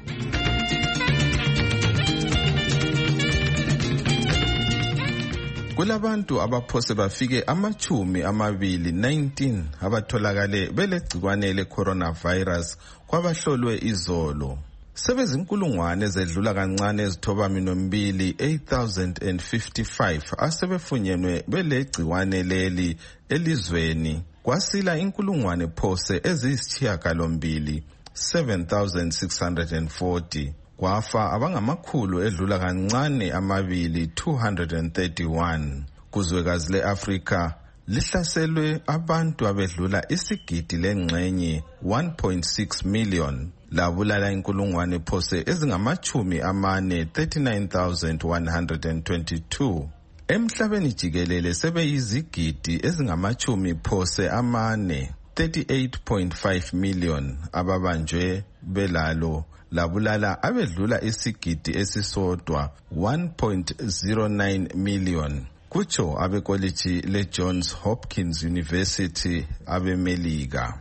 [SPEAKER 21] Kulabantu abaphose bafike amachumi amabili nineteen abatholakale belegcikwane le-coronavirus kwabahlolwe izolo. Sebezinkulungwane ezedlula kancane ezithoba nombili eight thousand fifty-five asebefunyenwe belegcikwane leli elizweni kwasila inkulungwane phose eziyisithiyagalombili seven thousand six hundred forty. Kwafa abangamakhulu edlula kancane amabili two hundred thirty-one. Kuzwekazi le-Afrika lihlaselwe abantu abedlula isigidi lengxenye one point six million labulala inkulungwane phose ezingamachumi amane thirty-nine thousand one hundred twenty-two. Emhlabeni jikelele sebeyizigidi ezingamachumi phose amane thirty-eight point five million ababanjwe belalo labulala abedlula isigidi esisodwa one point zero nine million. Kucho abekoliji le-Johns Hopkins University abemelika.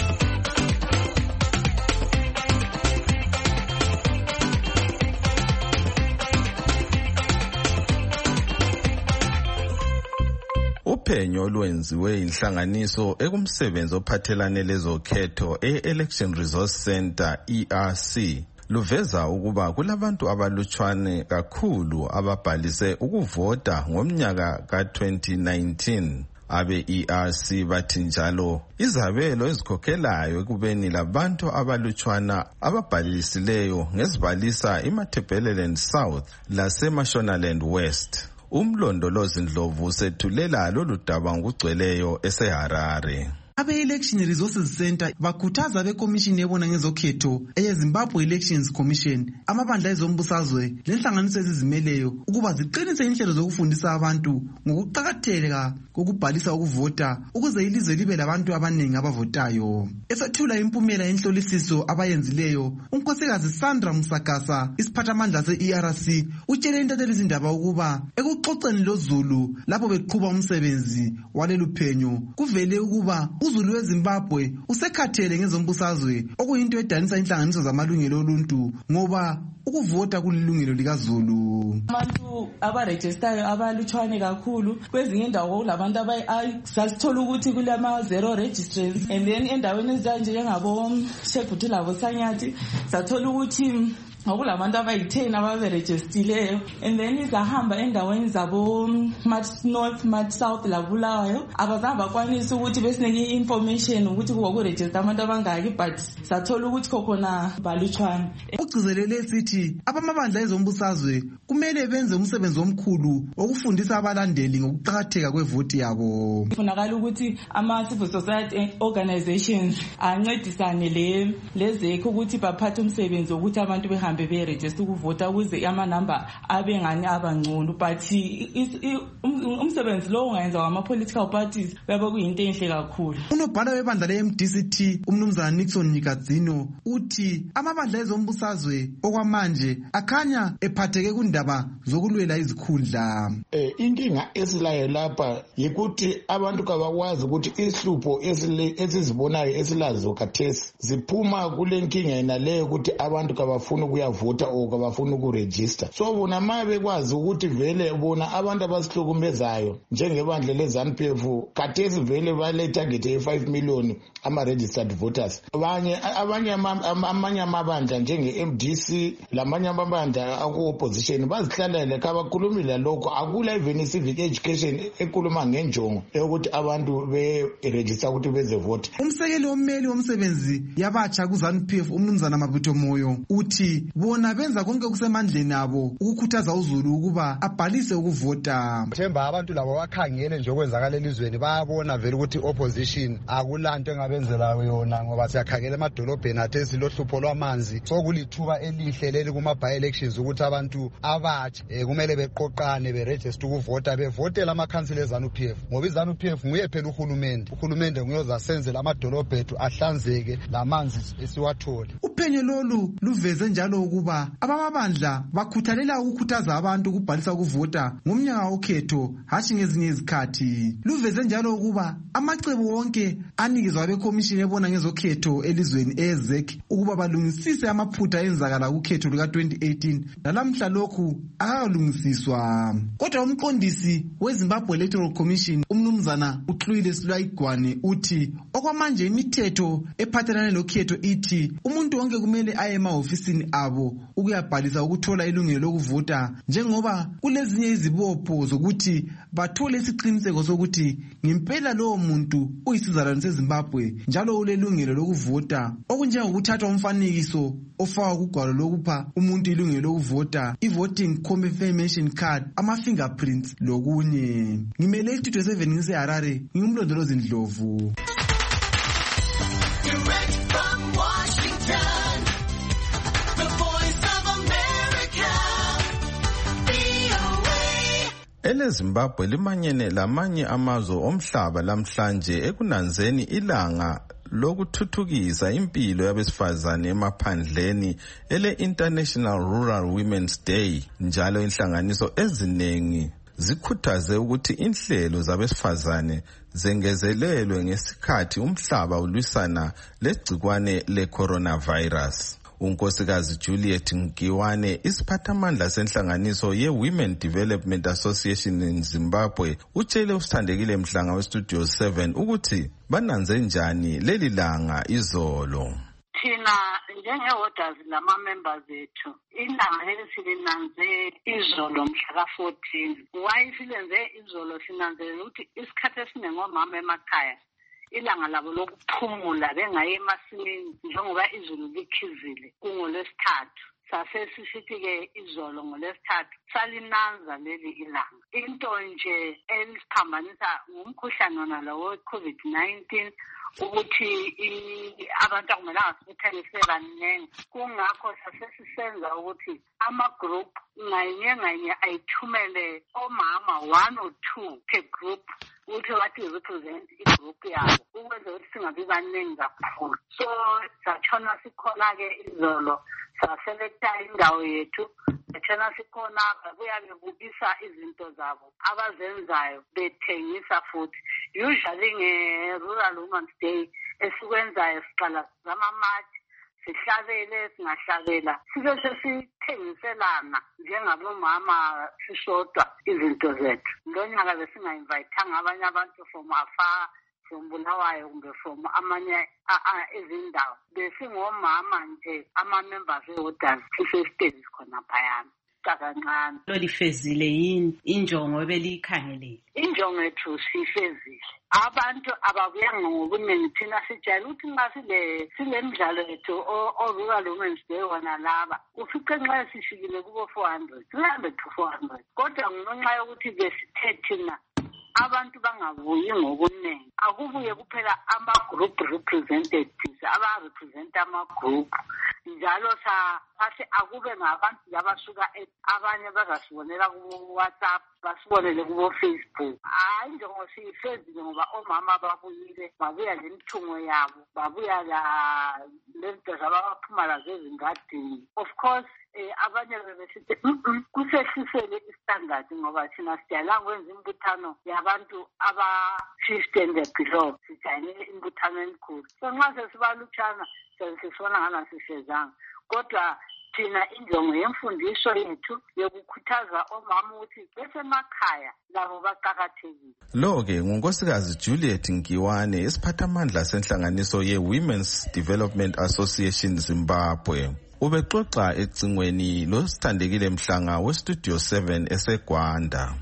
[SPEAKER 21] Uphenyo olwenziwe inhlanganiso ekumsebenzi ophathelane lezokhetho e-Election Resource Center E R C luveza ukuba kulabantu abalutshwane kakhulu ababhalise ukuvota ngomnyaka ka twenty nineteen. Abe-E R C bathi njalo izabelo ezikhokhelayo ekubeni labantu abalutshwana ababhalisileyo ngezibalisa iMatabeleland South laseMashonaland West. Umlondolozi Ndlovu usethulela lolu daba ngokugcweleyo eseHarare.
[SPEAKER 24] Abe-Election Resources Center bakhuthaza abekomishini ebona ngezokhetho eye-Zimbabwe Elections Commission, amabandla ezombusazwe lenhlanganiso ezizimeleyo ukuba ziqinise inhlelo zokufundisa abantu ngokuqakatheka kokubhalisa ukuvota ukuze ilizwe libe labantu abaningi abavotayo. Esethula impumela yenhlolisiso abayenzileyo, unkosikazi Sandra Musakasa, isiphathamandla se-E R C, utshele intatheli izindaba ukuba ekuxoxeni loZulu lapho beqhuba umsebenzi waleluphenyo kuvele ukuba uzulu weZimbabwe usekhathele ngezombusazwe okuyinto edanisa inhlanganiso zamalungelo oluntu ngoba ukuvota kulilungelo likazulu.
[SPEAKER 22] Abantu abarejistayo abalutshwane kakhulu kwezinye indawo kulabantu abayi sasithola ukuthi kulama zero registrants, and then endaweni ezanje njengabo Shepherd labo Sanyathi sathola ukuthi akulabantu abayi-ten ababerejistileyo, and then izahamba endaweni zabo Mat North, Mat South labulawayo abazange bakwanisa ukuthi besinike i-information ukuthi kuwokurejista abantu abangaki, but sathola ukuthi khokhona balutshwane.
[SPEAKER 24] Ugcizelele sithi abamabandla ezombusazwe kumele benze umsebenzi omkhulu okufundisa abalandeli ngokuqakatheka kwevoti yabo.
[SPEAKER 22] Kufunakala ukuthi ama-civil society organizations ancedisane le lezekho ukuthi baphathe umsebenzi wokuthi abantu behambe beregister ukuvota ukuze amanamba abe ngani abangcono, but umsebenzi lo ungayenza wama-political parties babe kuyinto enhle kakhulu.
[SPEAKER 24] Unobhala webandla le-M D C T umnumzana Nixon Nyikadzino uthi amabandla ezombusazwe okwamanje akhanya ephatheke kundaba zokulwela izikhundla.
[SPEAKER 1] Eh inkinga esilayo lapha yikuthi abantu kabakwazi ukuthi ihlupho esizibonayo esilazo khathesi ziphuma kule nkinga inaleyo ukuthi abantu kabafuna ukuyavota o kabafuna ukuregister. So bona ma bekwazi ukuthi vele bona abantu abasihlukumezayo njengebandla leZANU P F khathesi vele bale target ye five million ama registered voters. Abanye abanye amanye amabandla njenge-M D C lamanye amabandla aku opposition bazihlalele kabakhulumile lokho akula even civic education ekhuluma ngenjongo yokuthi abantu be register ukuthi beze vote.
[SPEAKER 24] Umsekeli wommeli womsebenzi yabatsha kuZANU P F umnumzana Mabutho Moyo uthi bona benza konke kusemandleni abo ukukhuthaza uzulu ukuba abhalise ukuvota.
[SPEAKER 4] Themba abantu labo bakhangele nje okwenzakala elizweni bayabona vele ukuthi opposition akulanto engabenzela yona ngoba siyakhangela emadolobheni athesi lohlupho lwamanzi sokulithuba elihle leli kuma by elections ukuthi abantu abatsha kumele beqoqane beregister ukuvota bevotela ama council eZANU P F ngoba iZANU P F nguye phela uhulumende uhulumende nguyoza senzela amadolobho ethu ahlanzeke lamanzi esiwathole.
[SPEAKER 24] Uphenyo lolu luveze njalo ukuba abamabandla bakhuthalela ukukhuthaza abantu ukubhalisa ukuvota ngomnyaka wokhetho hashi ngezinye izikhathi. Luveze njalo ukuba amacebo wonke anikezwa bekomishini ebona ngezokhetho elizweni ezek ukuba balungisise amaphutha enzakala ukhetho luka twenty eighteen nalamhla lokhu akalungisiswa. Kodwa umqondisi weZimbabwe Electoral Commission umnumzana uXwile Silwaigwane uthi okwamanje imithetho ephathelane lokhetho ithi umuntu wonke kumele aye emahofisini abo ukuyabhalisa ukuthola ilungelo lokuvota njengoba kulezinye izibopho zokuthi bathole isiqiniseko sokuthi ngempela lowo muntu uyisizalwane seZimbabwe njalo ulelungelo lokuvota okunjengokuthathwa umfanekiso ofakwa kugwalo lokupha umuntu ilungelo lokuvota, i-voting confirmation card, ama-fingerprints lokunye. Ngimele istudio seven ngise-Harare, ngingumlondolozi Ndlovu.
[SPEAKER 5] Direct from Washington, the voice of America, V O A.
[SPEAKER 21] EleZimbabwe limanyene lamanye amazwe omhlaba lamhlanje ekunanzeni ilanga lokuthuthukisa impilo yabesifazane emaphandleni ele-International Rural Women's Day. Njalo inhlanganiso ezinengi zikhuthaze ukuthi inhlelo zabesifazane zengezelelwe ngesikhathi umhlaba ulwisana legcikwane le-coronavirus. Unkosikazi Juliet Ngiwane isiphathamandla senhlanganiso ye-Women Development Association in Zimbabwe utshele usithandekile Mhlanga we-Studio seven ukuthi bananze njani leli langa izolo.
[SPEAKER 23] Thina njenge-orders lama-members ethu ilanga leli silinanze izolo mhla ka-fourteen. Why silenze izolo? Sinanzelela ukuthi isikhathi esiningi omama emakhaya ilanga labo lokuphumula bengayi emasimini njengoba izulu likhizile kungolwesithathu. Sasesisithi-ke izolo ngolwesithathu salinanza leli ilanga. Into nje elisiphambanisa ngumkhuhlane wona lo we-COVID nineteen ukuthi abantu akumelanga sibuthanise kaningi. Kungakho sasesisenza ukuthi ama-group ngayinye ngayinye ayithumele omama one or two per group ukuthi wathi represent i-group yabo ukwenza ukuthi singabi baningi kakhulu. So satshona sikhola-ke izolo saselekta indawo yethu thena sikhona babuya bebukisa izinto zabo abazenzayo bethengisa futhi. Usually nge-Rural Women's Day esikwenzayo siqala zama-match, sihlabele singahlabela sibe sesithengiselana njengabomama sisodwa izinto zethu. Lonyaka besinga-invayithanga abanye abantu from afar, from Bulawayo kumbe from amanye izindawo. Besingomama nje ama-members e-Holders sisesitezi khona phayana kancane.
[SPEAKER 6] Lolifezile yini injongo ebeliyikhangelile?
[SPEAKER 23] Injongo yethu sifezile. Abantu ababuyanga ngobuningi thina sijayele ukuthi nxa sile sile midlalo yethu o-Rural Women's Day wona laba ufice nxa sifikile kubo four hundred three hundred to four hundred kodwa ngenxa yokuthi besithe thina abantu bangabuyi ngobuningi akubuye kuphela ama-group representatives aba-representa ama-group njalo sathi akube ngabantu abasuka abanye bazasibonela ku-WhatsApp basibonele kubo-Facebook. Hayi njengoba siyifezile ngoba omama babuyile babuya lemithungo yabo babuya lezinto zababaphuma lazo ezingadini. Of course abanye bebesithi kusehlisele istandard ngoba thina sijayelanga kwenza imbuthano yabantu aba-fifty and below sijayele imbuthano emikhulu. So nxa sesibalutshana sesibona ngana sisezanga kodwa thina injongo yemfundiso yethu yokukhuthaza omama ukuthi besemakhaya labo baqakathekile.
[SPEAKER 21] Lo-ke ngunkosikazi Juliet Nkiwane esiphathamandla senhlanganiso ye-Women's Development Association Zimbabwe. Ubexoxa ecingweni losithandekile Mhlanga weStudio seven eseGwanda.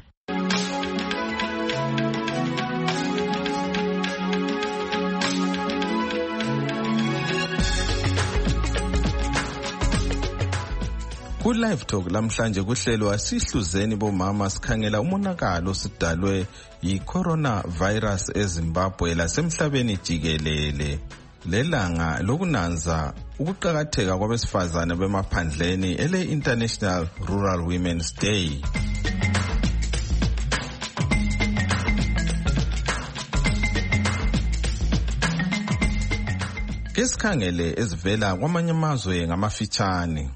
[SPEAKER 21] Ku live talk lamhlanje kuhlelwa sihluzeni bomama sikhangela umonakalo sidalwe yi-corona virus eZimbabwe lasemhlabeni jikelele. Lelanga lokunanza ukuqakatheka kwabesifazane bemaphandleni ele International Rural Women's Day. Kesikhangele ezivela kwamanye amazwe ngamafitshane.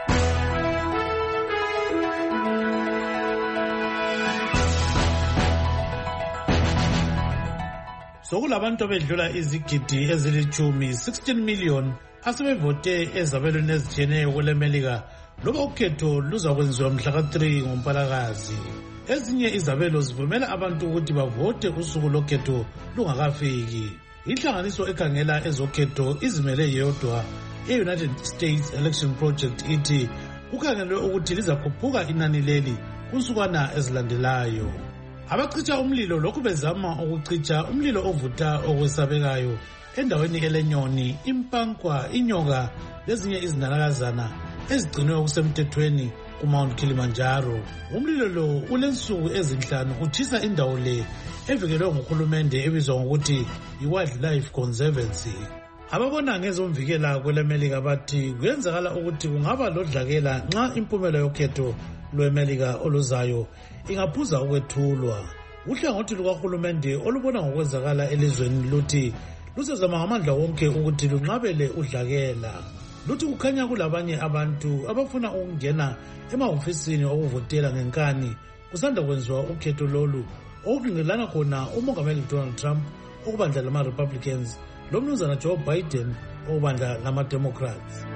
[SPEAKER 20] Sokulabantu abedlula izigidi ezilithumi sixteen million asebevote ezabelweni ezitshiyeneyo kwelemelika loba ukhetho luzakwenziwa mhla ka three ngoMpalakazi. Ezinye izabelo zivumela abantu ukuthi bavote usuku lokhetho lungakafiki. Inhlanganiso ekhangela ezokhetho izimele yodwa e-United States Election Project ithi kukhangelwe ukuthi lizakhuphuka inani leli kunsukwana ezilandelayo. Abachitha umlilo lokhu bezama ukuchitha umlilo ovutha okwesabekayo endaweni elenyoni, impankwa, inyoka lezinye izinanakazana ezigcinwe okusemthethweni kuMount Kilimanjaro. Umlilo lo ulensuku ezinhlanu utshisa indawo le evikelwe nguhulumende ebizwa ngokuthi i-Wildlife Conservancy. Ababona ngezomvikela kwelemelika bathi kuyenzakala ukuthi kungaba lodlakela nxa impumela yokhetho lwemelika oluzayo ingaphuza ukwethulwa. Uhlangothi lukahulumende olubona ngokwenzakala elizweni luthi lusezama ngamandla wonke ukuthi lunqabele udlakela. Luthi kukhanya kulabanye abantu abafuna ukungena emahofisini okuvotela ngenkani kusanda kwenziwa ukhetho lolu okukhingelana khona umongameli Donald Trump okubandla lama-Republicans lomnumzana Joe Biden okubandla lama-Democrats.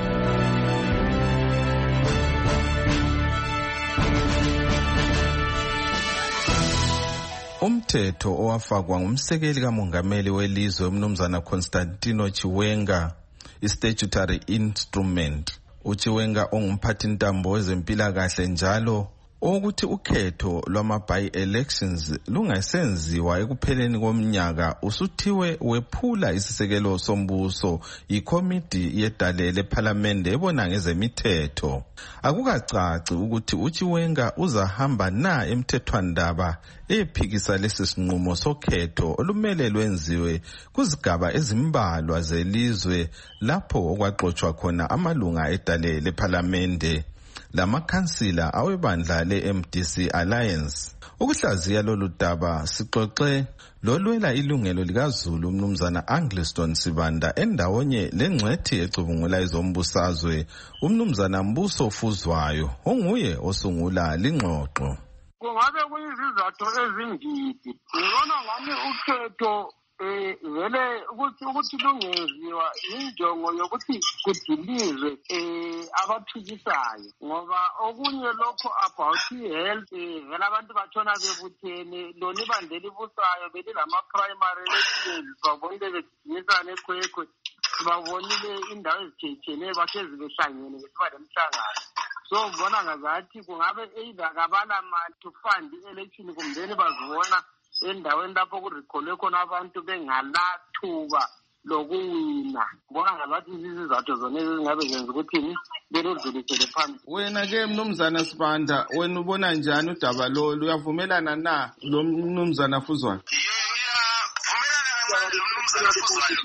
[SPEAKER 21] Umthetho owafakwa ngumsekeli kamongameli welizwe umnumzana Constantino Chiwenga, i-statutory instrument. uChiwenga ongumphathintambo wezempilakahle njalo ukuthi ukhetho lwama-by-elections lungasenziwa ekupheleni komnyaka usuthiwe wephula isisekelo sombuso ikomiti yedale lephalamende ebona ngezemithetho. Akukacaci ukuthi uChiwenga uzahamba na emthethwandaba ephikisa lesi sinqumo sokhetho olumele lwenziwe kuzigaba ezimbalwa zelizwe lapho okwaxoxwa khona amalunga edale lephalamende lamakhansila awebandla le-M D C Alliance. Ukuhlaziya lolu daba sixoxe lolwela ilungelo likaZulu umnumzana Angliston Sibanda endawonye lengcwethi ecubungula izombusazwe umnumzana Mbuso Fuzwayo onguye osungula lingxoxo.
[SPEAKER 7] Kungabe kuyizizathu ezingidi. Ngibona ngani ukhetho eh vele ukuthi ukuthi lungenziwa injongo yokuthi kudilizwe eh abathukisayo ngoba okunye lokho about health vele abantu batshona bebuthene lona ibandlela ibusayo belilama primary elections babonile begijimisana ekhwekhwe babonile indawo ezitshiyetshiyeneyo bahlezi behlangene besiba lemhlangano. So ngibona ngazathi kungabe either kabala mali to fund i-election kumbeni bazibona endaweni lapho kurikholwe khona abantu bengalathuba lokuwina. Ngibona ngazathi izizathu zona ezingabe zenza ukuthini beludlulisele phambi.
[SPEAKER 21] Wena-ke mnumzana Sibanda, wena ubona njani udaba lolu? Uyavumelana na lo mnumzana Fuzwayo?
[SPEAKER 19] Ngiyavumelana kancane lo mnumzana Fuzwayo.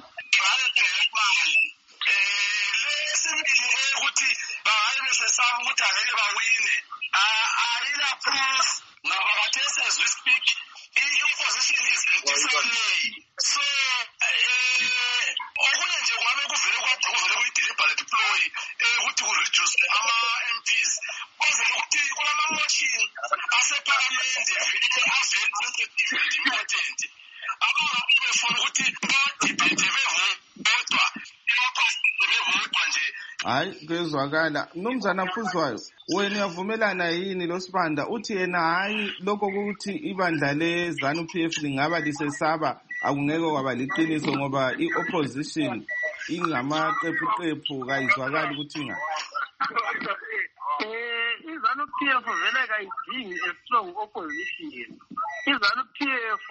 [SPEAKER 19] Sesama ukuthi angeke bawine ayila proof ngoba kathesi as we speak i-opposition is different. So okunye nje kungabe kuvele kuvele kuyi-deliberate ploy ukuthi ku-reduce ama-M Ps kwenzela ukuthi kulama-motion asephalamende vele avele sensitive and important abantu befuna ukuthi badibhethe bevodwa bevodwa nje.
[SPEAKER 21] Hayi kwezwakala. Mnumzana Fuzwayo, wena uyavumelana yini lo Sibanda uthi yena hayi lokho ukuthi ibandla leZANU P F lingaba lisesaba akungeke kwaba liqiniso ngoba i-opposition ingamaqephu-qephu kayizwakali ukuthi nga
[SPEAKER 7] eh iZANU P F vele kayidingi a strong opposition. iZANU P F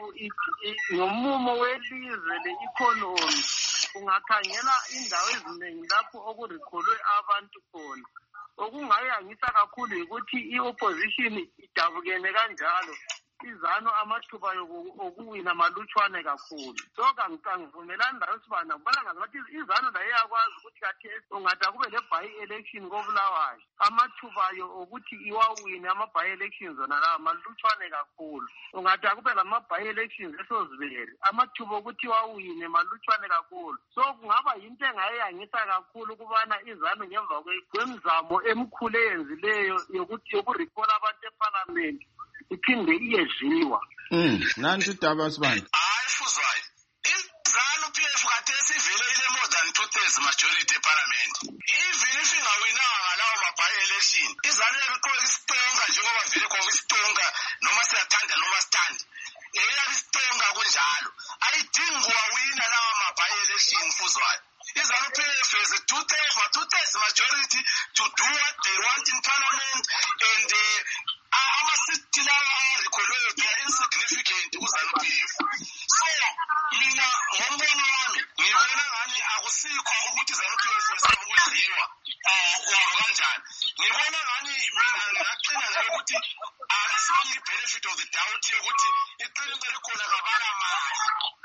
[SPEAKER 7] ngomumo welizwe le-economy ungakhangela indawo eziningi lapho okurikholwe abantu khona. Okungayangisa kakhulu ukuthi i-opposition idabukene kanjalo iZANU amathuba okuwina malutshwane kakhulu. So kangivumelani layo Sibanda ngibona ngazathi iZANU layo iyakwazi ukuthi kathesi ungada kube le-by-election koBulawayo amathuba okuthi iwawine ama-by-elections zona lawa malutshwane kakhulu. Ungada kube lama-by-elections eSozibele amathuba okuthi iwawine malutshwane kakhulu. So kungaba yinto engayangisa kakhulu ukubana iZANU ngemva kwemizamo emkhulu eyenzileyo yokuthi yokurikhola abantu eParliament iphinde iyedliwa.
[SPEAKER 21] Mm, nanti udaba Sibanda.
[SPEAKER 19] Hayi Fuzwayo. iZANU P F kathesi ivele ile more than two-thirds majority eParliament. Even if ingawinanga ngalawo ma-by-election, iZANU yabiqoka isitonga njengoba vele khona isitonga noma siyathanda noma sithandi. Eyabi isitonga kunjalo. Ayidingi kuwawina lawa ma-by-election Fuzwayo. iZANU P F has a two-thirds two-thirds majority to do what they want in Parliament and uh, ama-city lawa arikholwe they are insignificant kuZANU P F. So mina ngombono wami ngibona ngani akusikho ukuthi iZANU P F yesaba ukudliwa or kanjani. Ngibona ngani mina ngiyaqina ukuthi akasiboni i-benefit of the doubt yokuthi iqiniso likhona kabala mali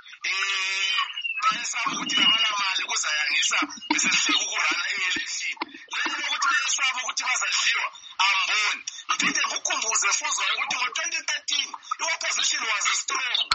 [SPEAKER 19] eh bayesaba ukuthi kabala mali kuzayangisa bese sihleka ukurana e-election. Lelo ukuthi bayesaba ukuthi bazadliwa amboni. Ngiphinde ngikukhumbuze Fuzwayo ukuthi ngo-twenty thirteen i-opposition was strong.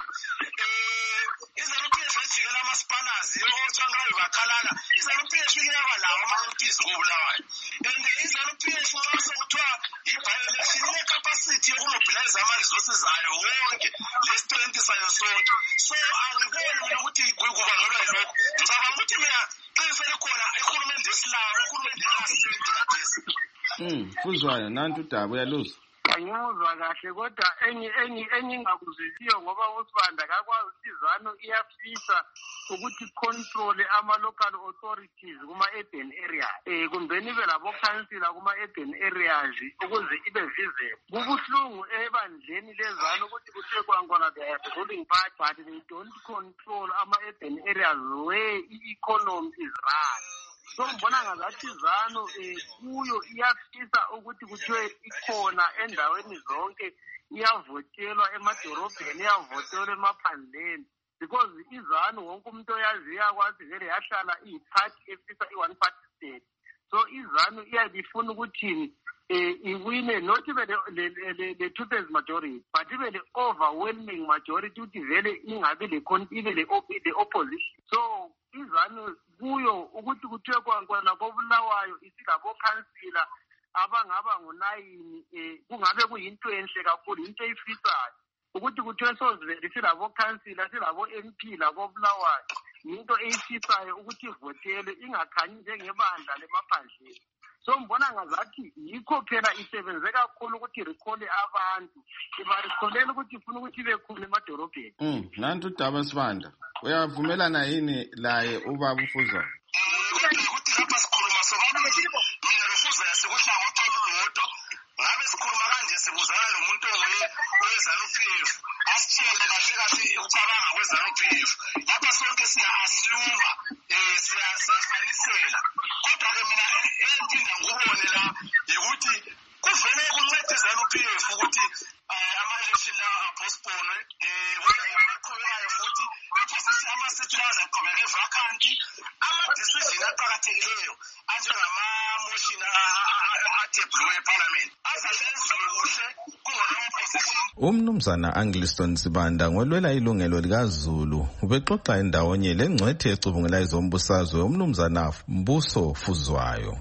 [SPEAKER 19] Eh iZANU P F ejikela ama-spanners yotshangayo bakhalala iZANU P F iyaba lawo ama-M Ps koBulawayo. And iZANU P F nxa sekuthiwa i-by-election ine-capacity yokumobilize ama-resources ayo wonke le-strength sayo sonke. So angiboni mina ukuthi kubangelwa yilokho. Ngicabanga ukuthi mina qiniso likhona ihulumende esilayo uhulumende yakasenti kathesi.
[SPEAKER 21] Mm, Fuzwayo nanti udaba uyaluzwa.
[SPEAKER 7] Angiyuzwa kahle kodwa enye enye engingakuzwisiyo ngoba uSibanda kakwazi ukuthi iZANU iyafisa ukuthi control ama-local authorities kuma-urban areas eh kumbeni ibe labo-councillor kuma-urban areas ukuze ibe visible. Kubuhlungu ebandleni leZANU ukuthi kuthiwe kwankona they are the ruling party but they don't control ama-urban areas where i-economy is run. So ngibona ngazathi iZANU kuyo iyafisa ukuthi kuthiwe ikhona endaweni zonke iyavotelwa emadorobheni iyavotelwa emaphandleni because iZANU wonke umuntu oyazi iyakwazi vele yahlala iyi-party efisa i-one party state. So iZANU iyabifuna ukuthi uh, iwine not even the two-thirds majority, but even the overwhelming majority ukuthi vele ingabe le ibe le the opposition. So izanu kuyo ukuthi kuthiwe kwankwana kobulawayo isilabo councillor abangaba ngo-nine um kungabe kuyinto enhle kakhulu, into eyifisayo ukuthi kuthiwe sozivele silabo councillor silabo M P lakobulawayo, yinto eyifisayo ukuthi ivotele ingakhanyi njengebandla lemaphandleni. So mbona ngazathi yikho phela isebenze kakhulu ukuthi rikhole abantu, ibarikholela ukuthi ifuna ukuthi ibe khona emadorobheni.
[SPEAKER 21] Mm, nanti uDaba Sibanda uyavumelana yini laye ubaba uFuzwayo?
[SPEAKER 19] Ukuthi lapha sikhuluma sobabili, mina noFuzwayo sikuhla ngothalulodwa. Ngabe sikhuluma kanje sibuzana nomuntu oweZANU-P F, asitshele kahle kahle ukucabanga kweZANU-P F. Lapha sonke siya-assume, eh siyasanisela. Kodwa ke mina enkinga ngubone la ukuthi kuvele kuncede iZANU-P F ukuthi ama-election la apostpone, eh baqhubekayo futhi opposition ama-seat azaqhubeka evacanti. Ama-decision aqakathekileyo anjengama-motion athebulwe eParliament azahlenzwe kuhle kungona-opposition.
[SPEAKER 21] Umnumzana Angliston Sibanda ngolwela ilungelo likaZulu ubexoxa endawonye lengcwethe ecubungela izombusazwe umnumzana Mbuso Fuzwayo.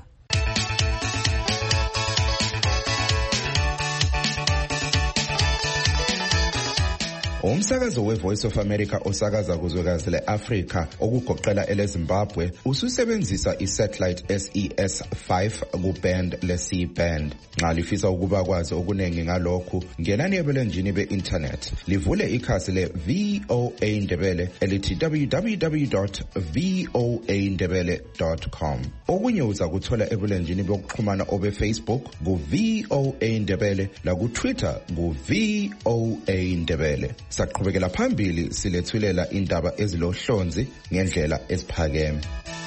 [SPEAKER 8] Umsakazo weVoice of America osakaza kuzwekazi le-Afrika okugoqela eleZimbabwe ususebenzisa i-satellite S E S five ku-band le-C band. Nxa lifisa ukuba kwazi okuningi ngalokhu, ngenani ebulenjini be-internet livule ikhasi le-V O A Ndebele elithi w w w dot v o a ndebele dot com. Okunye uza kuthola ebulenjini bokuxhumana obe-Facebook ku-V O A Ndebele laku-Twitter ku-V O A Ndebele. Saqhubekela phambili silethulela indaba ezilohlonzi ngendlela esiphakeme.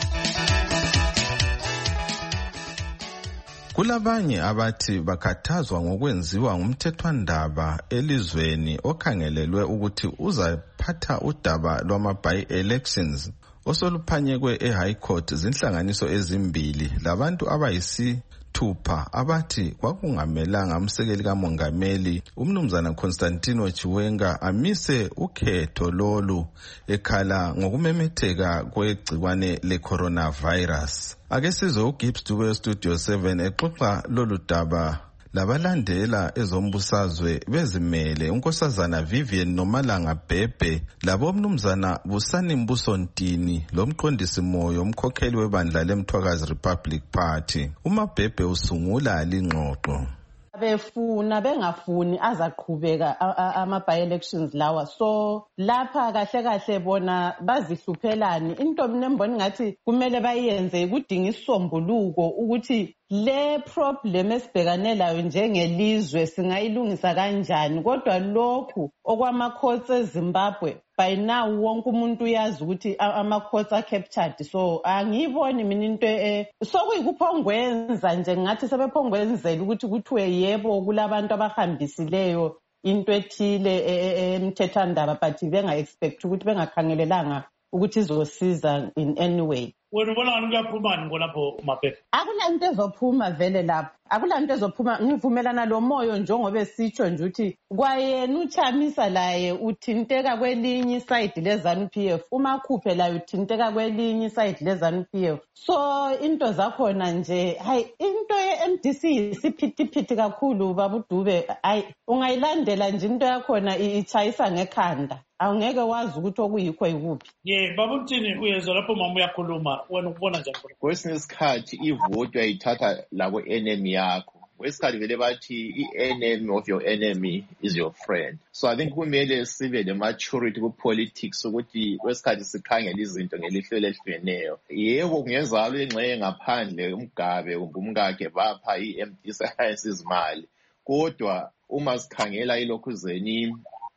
[SPEAKER 21] Kulabanye abathi bakhathazwa ngokwenziwa ngumthethwandaba elizweni okhangelelwe ukuthi uzaphatha udaba lwama-by-elections osoluphanyekwe e-High Court zinhlanganiso ezimbili labantu abayisi Thupha abathi kwakungamelanga umsekeli kamongameli umnumzana Constantino Chiwenga amise ukhetho lolu ekhala ngokumemetheka kwegciwane le-coronavirus. Ake sizwe uGibbs Dube Studio seven exoxa lolu daba labalandela ezombusazwe bezimele unkosazana Vivian Nomalanga Bhebhe labomnumzana Busani Mbusontini lomqondisi moyo umkhokheli webandla leMthwakazi Republic Party. uMabhebhe usungula lingxoxo.
[SPEAKER 9] Befuna bengafuni azaqhubeka ama-by-elections lawa, so lapha kahle kahle bona bazihluphelani. Into mina mbona ngathi kumele bayenze kudinga isombuluko ukuthi le problem esibhekane layo njengelizwe singayilungisa kanjani. Kodwa lokhu okwama-courts eZimbabwe by now wonke umuntu uyazi ukuthi ama-courts are-captured, so angiyiboni mina into eh sokuyikuphongwenza nje ngathi sebephongwenzela ukuthi kuthiwe yebo kulabantu abahambisileyo into ethile emthethwandaba but benga-expect ukuthi bengakhangelelanga ukuthi izosiza in any way.
[SPEAKER 20] Wena ubona ngani kuyaphumani ngolapho Mabhebhe?
[SPEAKER 9] Akulanto ezophuma vele lapho, akulanto ezophuma. Ngivumelana lo moyo njengoba esitsho nje ukuthi kwayena uChamisa laye uthinteka kwelinye iside leZANU-P F, uMakhuphe laye uthinteka kwelinye iside leZANU-P F. So into zakhona nje hayi into ye-M D C isiphithiphithi kakhulu babudube. Hayi ungayilandela nje into yakhona ichayisa ngekhanda, awungeke wazi ukuthi okuyikho yikuphi.
[SPEAKER 20] Ye babutini uyezwa lapho mama uyakhuluma, wena ukubona njani?
[SPEAKER 11] Kwesinye isikhathi ivoti uyayithatha labo enemy yakho, kwesikhathi vele bathi i-enemy of your enemy is your friend. So I think kumele sibe le-maturity ku-politics ukuthi kwesikhathi sikhangele izinto ngelihlo elehlukeneyo. Yebo kungenzalo ingxenye ngaphandle umgabe umkakhe bapha i-M D C izimali, kodwa uma sikhangela ilokhuzeni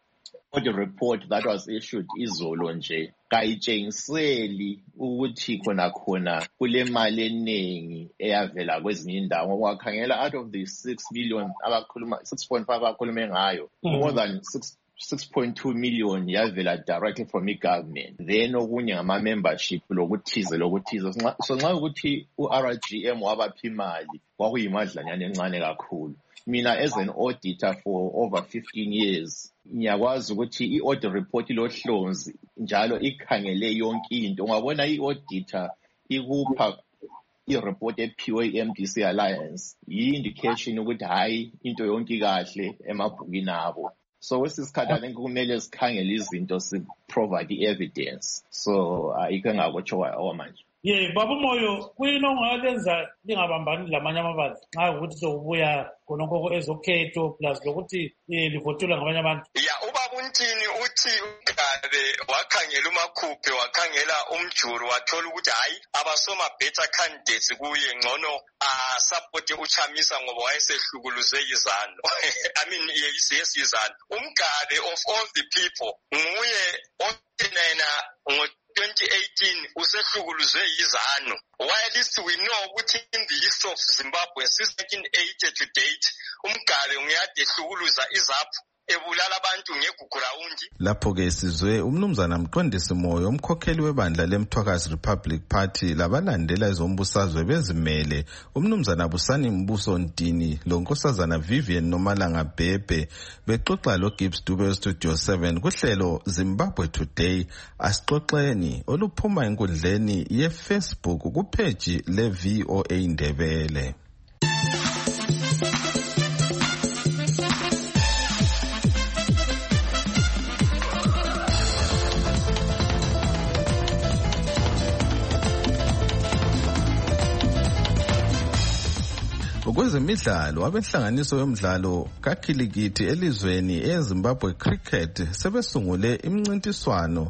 [SPEAKER 11] the report that was issued izolo nje kayitshengiseli ukuthi khona khona kule mali eningi eyavela kwezinye indawo. Wakhangela out of the six million abakhuluma six point five abakhulume ngayo, more than six six point two million yavela directly from i-government, then okunye ngama-membership lokuthize lokuthize. So nxa ukuthi u-R G M wabaphi imali kwakuyimadlanyana encane kakhulu. Mina as an auditor for over fifteen years, ngiyakwazi ukuthi i-audit report ilohlonzi njalo ikhangele yonke into. Ungabona i-auditor ikupha i-report ephiwe i-M D C Alliance, yi-indication ukuthi hayi into yonke kahle emabhukini abo. So wesisikhathi I think kumele sikhangele izinto si-provide i-evidence. So ayike ngakutsho manje.
[SPEAKER 20] Ye baba Moyo kuyini ongalenza lingabambani lamanye amabandla nxa ukuthi sokubuya khonokho ezokhetho plus lokuthi livotelwa ngabanye abantu?
[SPEAKER 19] Ya ubaba uNtini uthi uGabe wakhangela uMakhuphe wakhangela umjuru wathola ukuthi hayi abasoma better candidates kuye ngcono a support uChamisa ngoba wayesehlukuluze izano. I mean yes yes izano. UMgabe of all the people nguye othena ngo twenty eighteen usehlukuluze izano. While least we know ukuthi in the east of Zimbabwe since nineteen eighty to date uMgabe nguyade ehlukuluza izaphu ebulala abantu ngegugrawundi.
[SPEAKER 21] Lapho ke sizwe umnumzana Mqondisi Moyo umkhokheli webandla leMthwakazi Republic Party labalandela izombusazwe bezimele umnumzana Busani Mbuso Ntini lonkosazana Vivian Nomalanga Bhebhe bexoxa lo Gibbs Dube Studio seven kuhlelo Zimbabwe Today. Asixoxeni oluphuma enkundleni ye-Facebook kupage le-V O A Ndebele. Kwezemidlalo abenhlanganiso yomdlalo kakhilikithi elizweni eZimbabwe Cricket sebesungule imncintiswano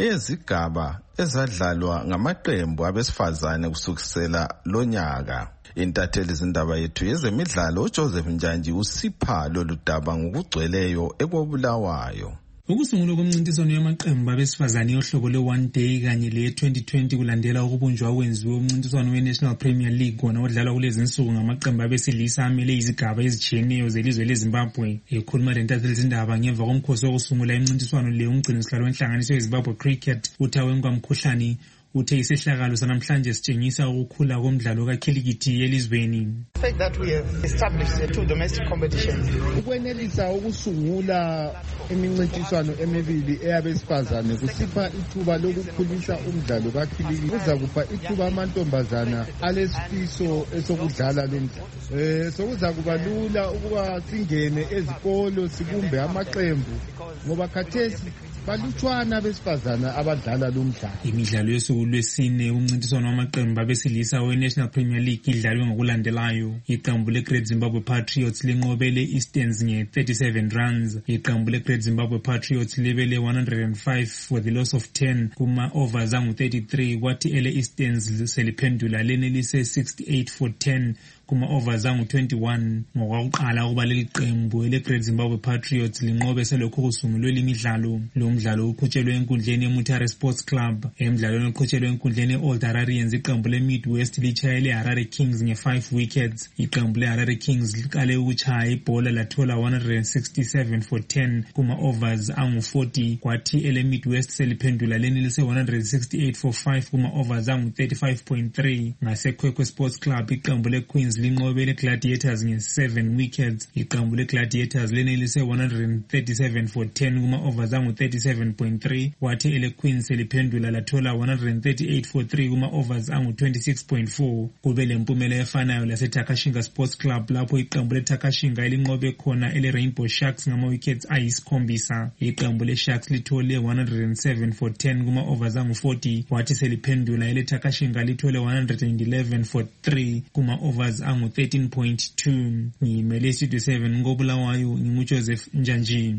[SPEAKER 21] ezigaba ezadlalwa ngamaqembu abesifazane kusukisela lonyaka. Intatheli izindaba yethu yezemidlalo uJoseph Njanji usipha lolu daba ngokugcweleyo ekobulawayo.
[SPEAKER 10] Ukusungulwa komncintiswano yamaqembu abesifazane yohlobo le-one day kanye le-twenty twenty kulandela ukubunjwa okwenziwe umncintiswano we-National Premier League wona odlalwa kulezi nsuku ngamaqembu abesilisa amele izigaba ezitshiyeneyo zelizwe leZimbabwe. Ekhuluma lentatheli izindaba ngemva komkhosi wokusungula imncintiswano le umgcinisihlalo wenhlanganiso yeZimbabwe Cricket uThawenkwa Mkhuhlane uthe isehlakalo sanamhlanje sitshengisa ukukhula komdlalo kakhilikithi elizweni.
[SPEAKER 12] The fact that we have established two domestic competitions.
[SPEAKER 13] Ukwenelisa ukusungula imincintiswano emibili eyabesifazane kusipha ithuba lokukhulisa umdlalo kakhilikithi. Kuza kupha ithuba amantombazana alesifiso esokudlala lo mdlalo. Eh sokuza kuba lula ukuba singene ezikolo sibumbe amaqembu ngoba khathesi balutshwana besifazana abadlala lo mdlalo.
[SPEAKER 10] Imidlalo yosuku lwesine umncintiswano wamaqembu abesilisa we-National Premier League idlalwe ngokulandelayo. Iqembu le-Great Zimbabwe Patriots linqobele Easterns nge-thirty-seven runs. Iqembu le-Great Zimbabwe Patriots libele one hundred five for the loss of ten kuma-overs angu-thirty-three kwathi ele-Easterns seliphendula lenelise sixty-eight for ten kuma-overs angu-twenty-one. Ngokwakuqala ukuba leli qembu ele-Great Zimbabwe Patriots linqobe selokhu kusungulwe imidlalo. Lo mdlalo uqhutshelwe enkundleni ye-Mutare Sports Club. Emdlalweni oqhutshelwe enkundleni ye-Old Hararians iqembu le-Midwest litshayele Harare Kings nge-five wickets. Iqembu le-Harare Kings liqale ukutshaya ibhola lathola one hundred sixty-seven for ten kuma-overs angu-forty kwathi ele-Midwest seliphendula lenelise one hundred sixty-eight for five kuma-overs angu-thirty-five point three. Ngasekhwekhwe Sports Club iqembu le-Queens linqobele Gladiators nge-seven wickets. Iqembu le-Gladiators lenelise one hundred thirty-seven for ten kuma-overs angu-thirty-seven point three kwathi ele-Queens seliphendula lathola one hundred thirty-eight for three kuma-overs angu-twenty-six point four. Kube lempumela efanayo lase-Takashinga Sports Club lapho iqembu le-Takashinga elinqobe khona ele-Rainbow Sharks ngama-wickets ayisikhombisa. Iqembu le-Sharks lithole one hundred seven for ten kuma-overs angu-forty kwathi seliphendula ele-Takashinga lithole one hundred eleven for three kuma-overs angu-thirteen point two. Ngimele Studio seven ngobulawayo nginguJoseph Njanji.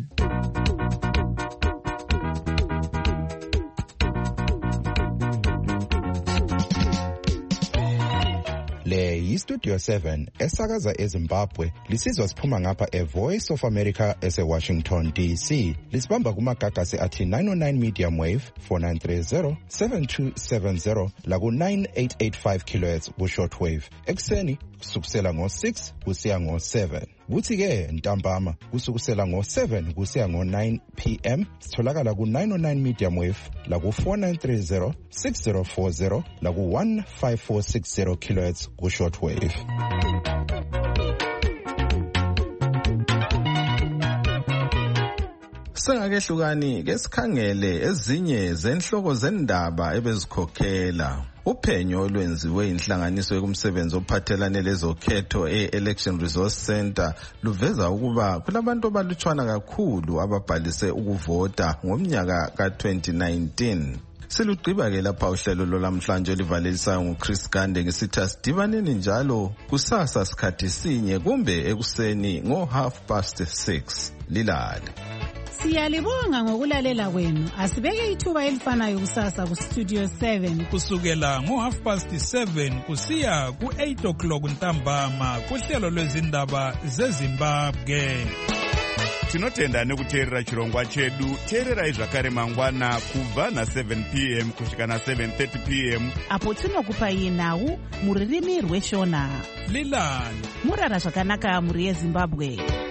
[SPEAKER 8] Le yiStudio seven esakaza eZimbabwe lisizwa siphuma ngapha eVoice of America eseWashington D C. Lisibamba kumagagasi athi nine oh nine medium wave four nine three zero seven two seven zero laku nine eight eight five kilohertz ku short wave. Ekseni kusukusela ngo six kusiya ngo seven. Kuthi ke ntambama kusukusela ngo seven kusiya ngo nine p m sitholakala ku nine oh nine medium wave la ku four nine three zero six zero four zero la ku one five four six zero kilohertz ku short wave. Sengakehlukani ke sikhangele ezinye zenhloko zendaba ebezikhokhela. Uphenyo olwenziwe inhlanganiso yokumsebenzi ophathelane lezokhetho e-Election Resource Center luveza ukuba kulabantu abalutshwana kakhulu ababhalise ukuvota ngomnyaka ka twenty nineteen. Silugqiba ke lapha uhlelo lolwamhlanje olivalelisayo nguChris Gande ngisithi asidibaneni njalo kusasa sikhathi sinye kumbe ekuseni ngo half past six. Lilale.
[SPEAKER 3] Siyalibonga ngokulalela kwenu. Asibeke ithuba elifanayo kusasa ku Studio seven
[SPEAKER 14] kusukela ngo half past seven kusiya ku eight o'clock ntambama kuhlelo lwezindaba zeZimbabwe.
[SPEAKER 2] Tinotenda nekuteerera chirongwa chedu. Teererai zvakare mangwana kubva na seven p m kusvika na seven thirty p m
[SPEAKER 3] apo tinokupai nhau muririmi rweshona.
[SPEAKER 14] Lilani.
[SPEAKER 3] Murara zvakanaka muri yeZimbabwe.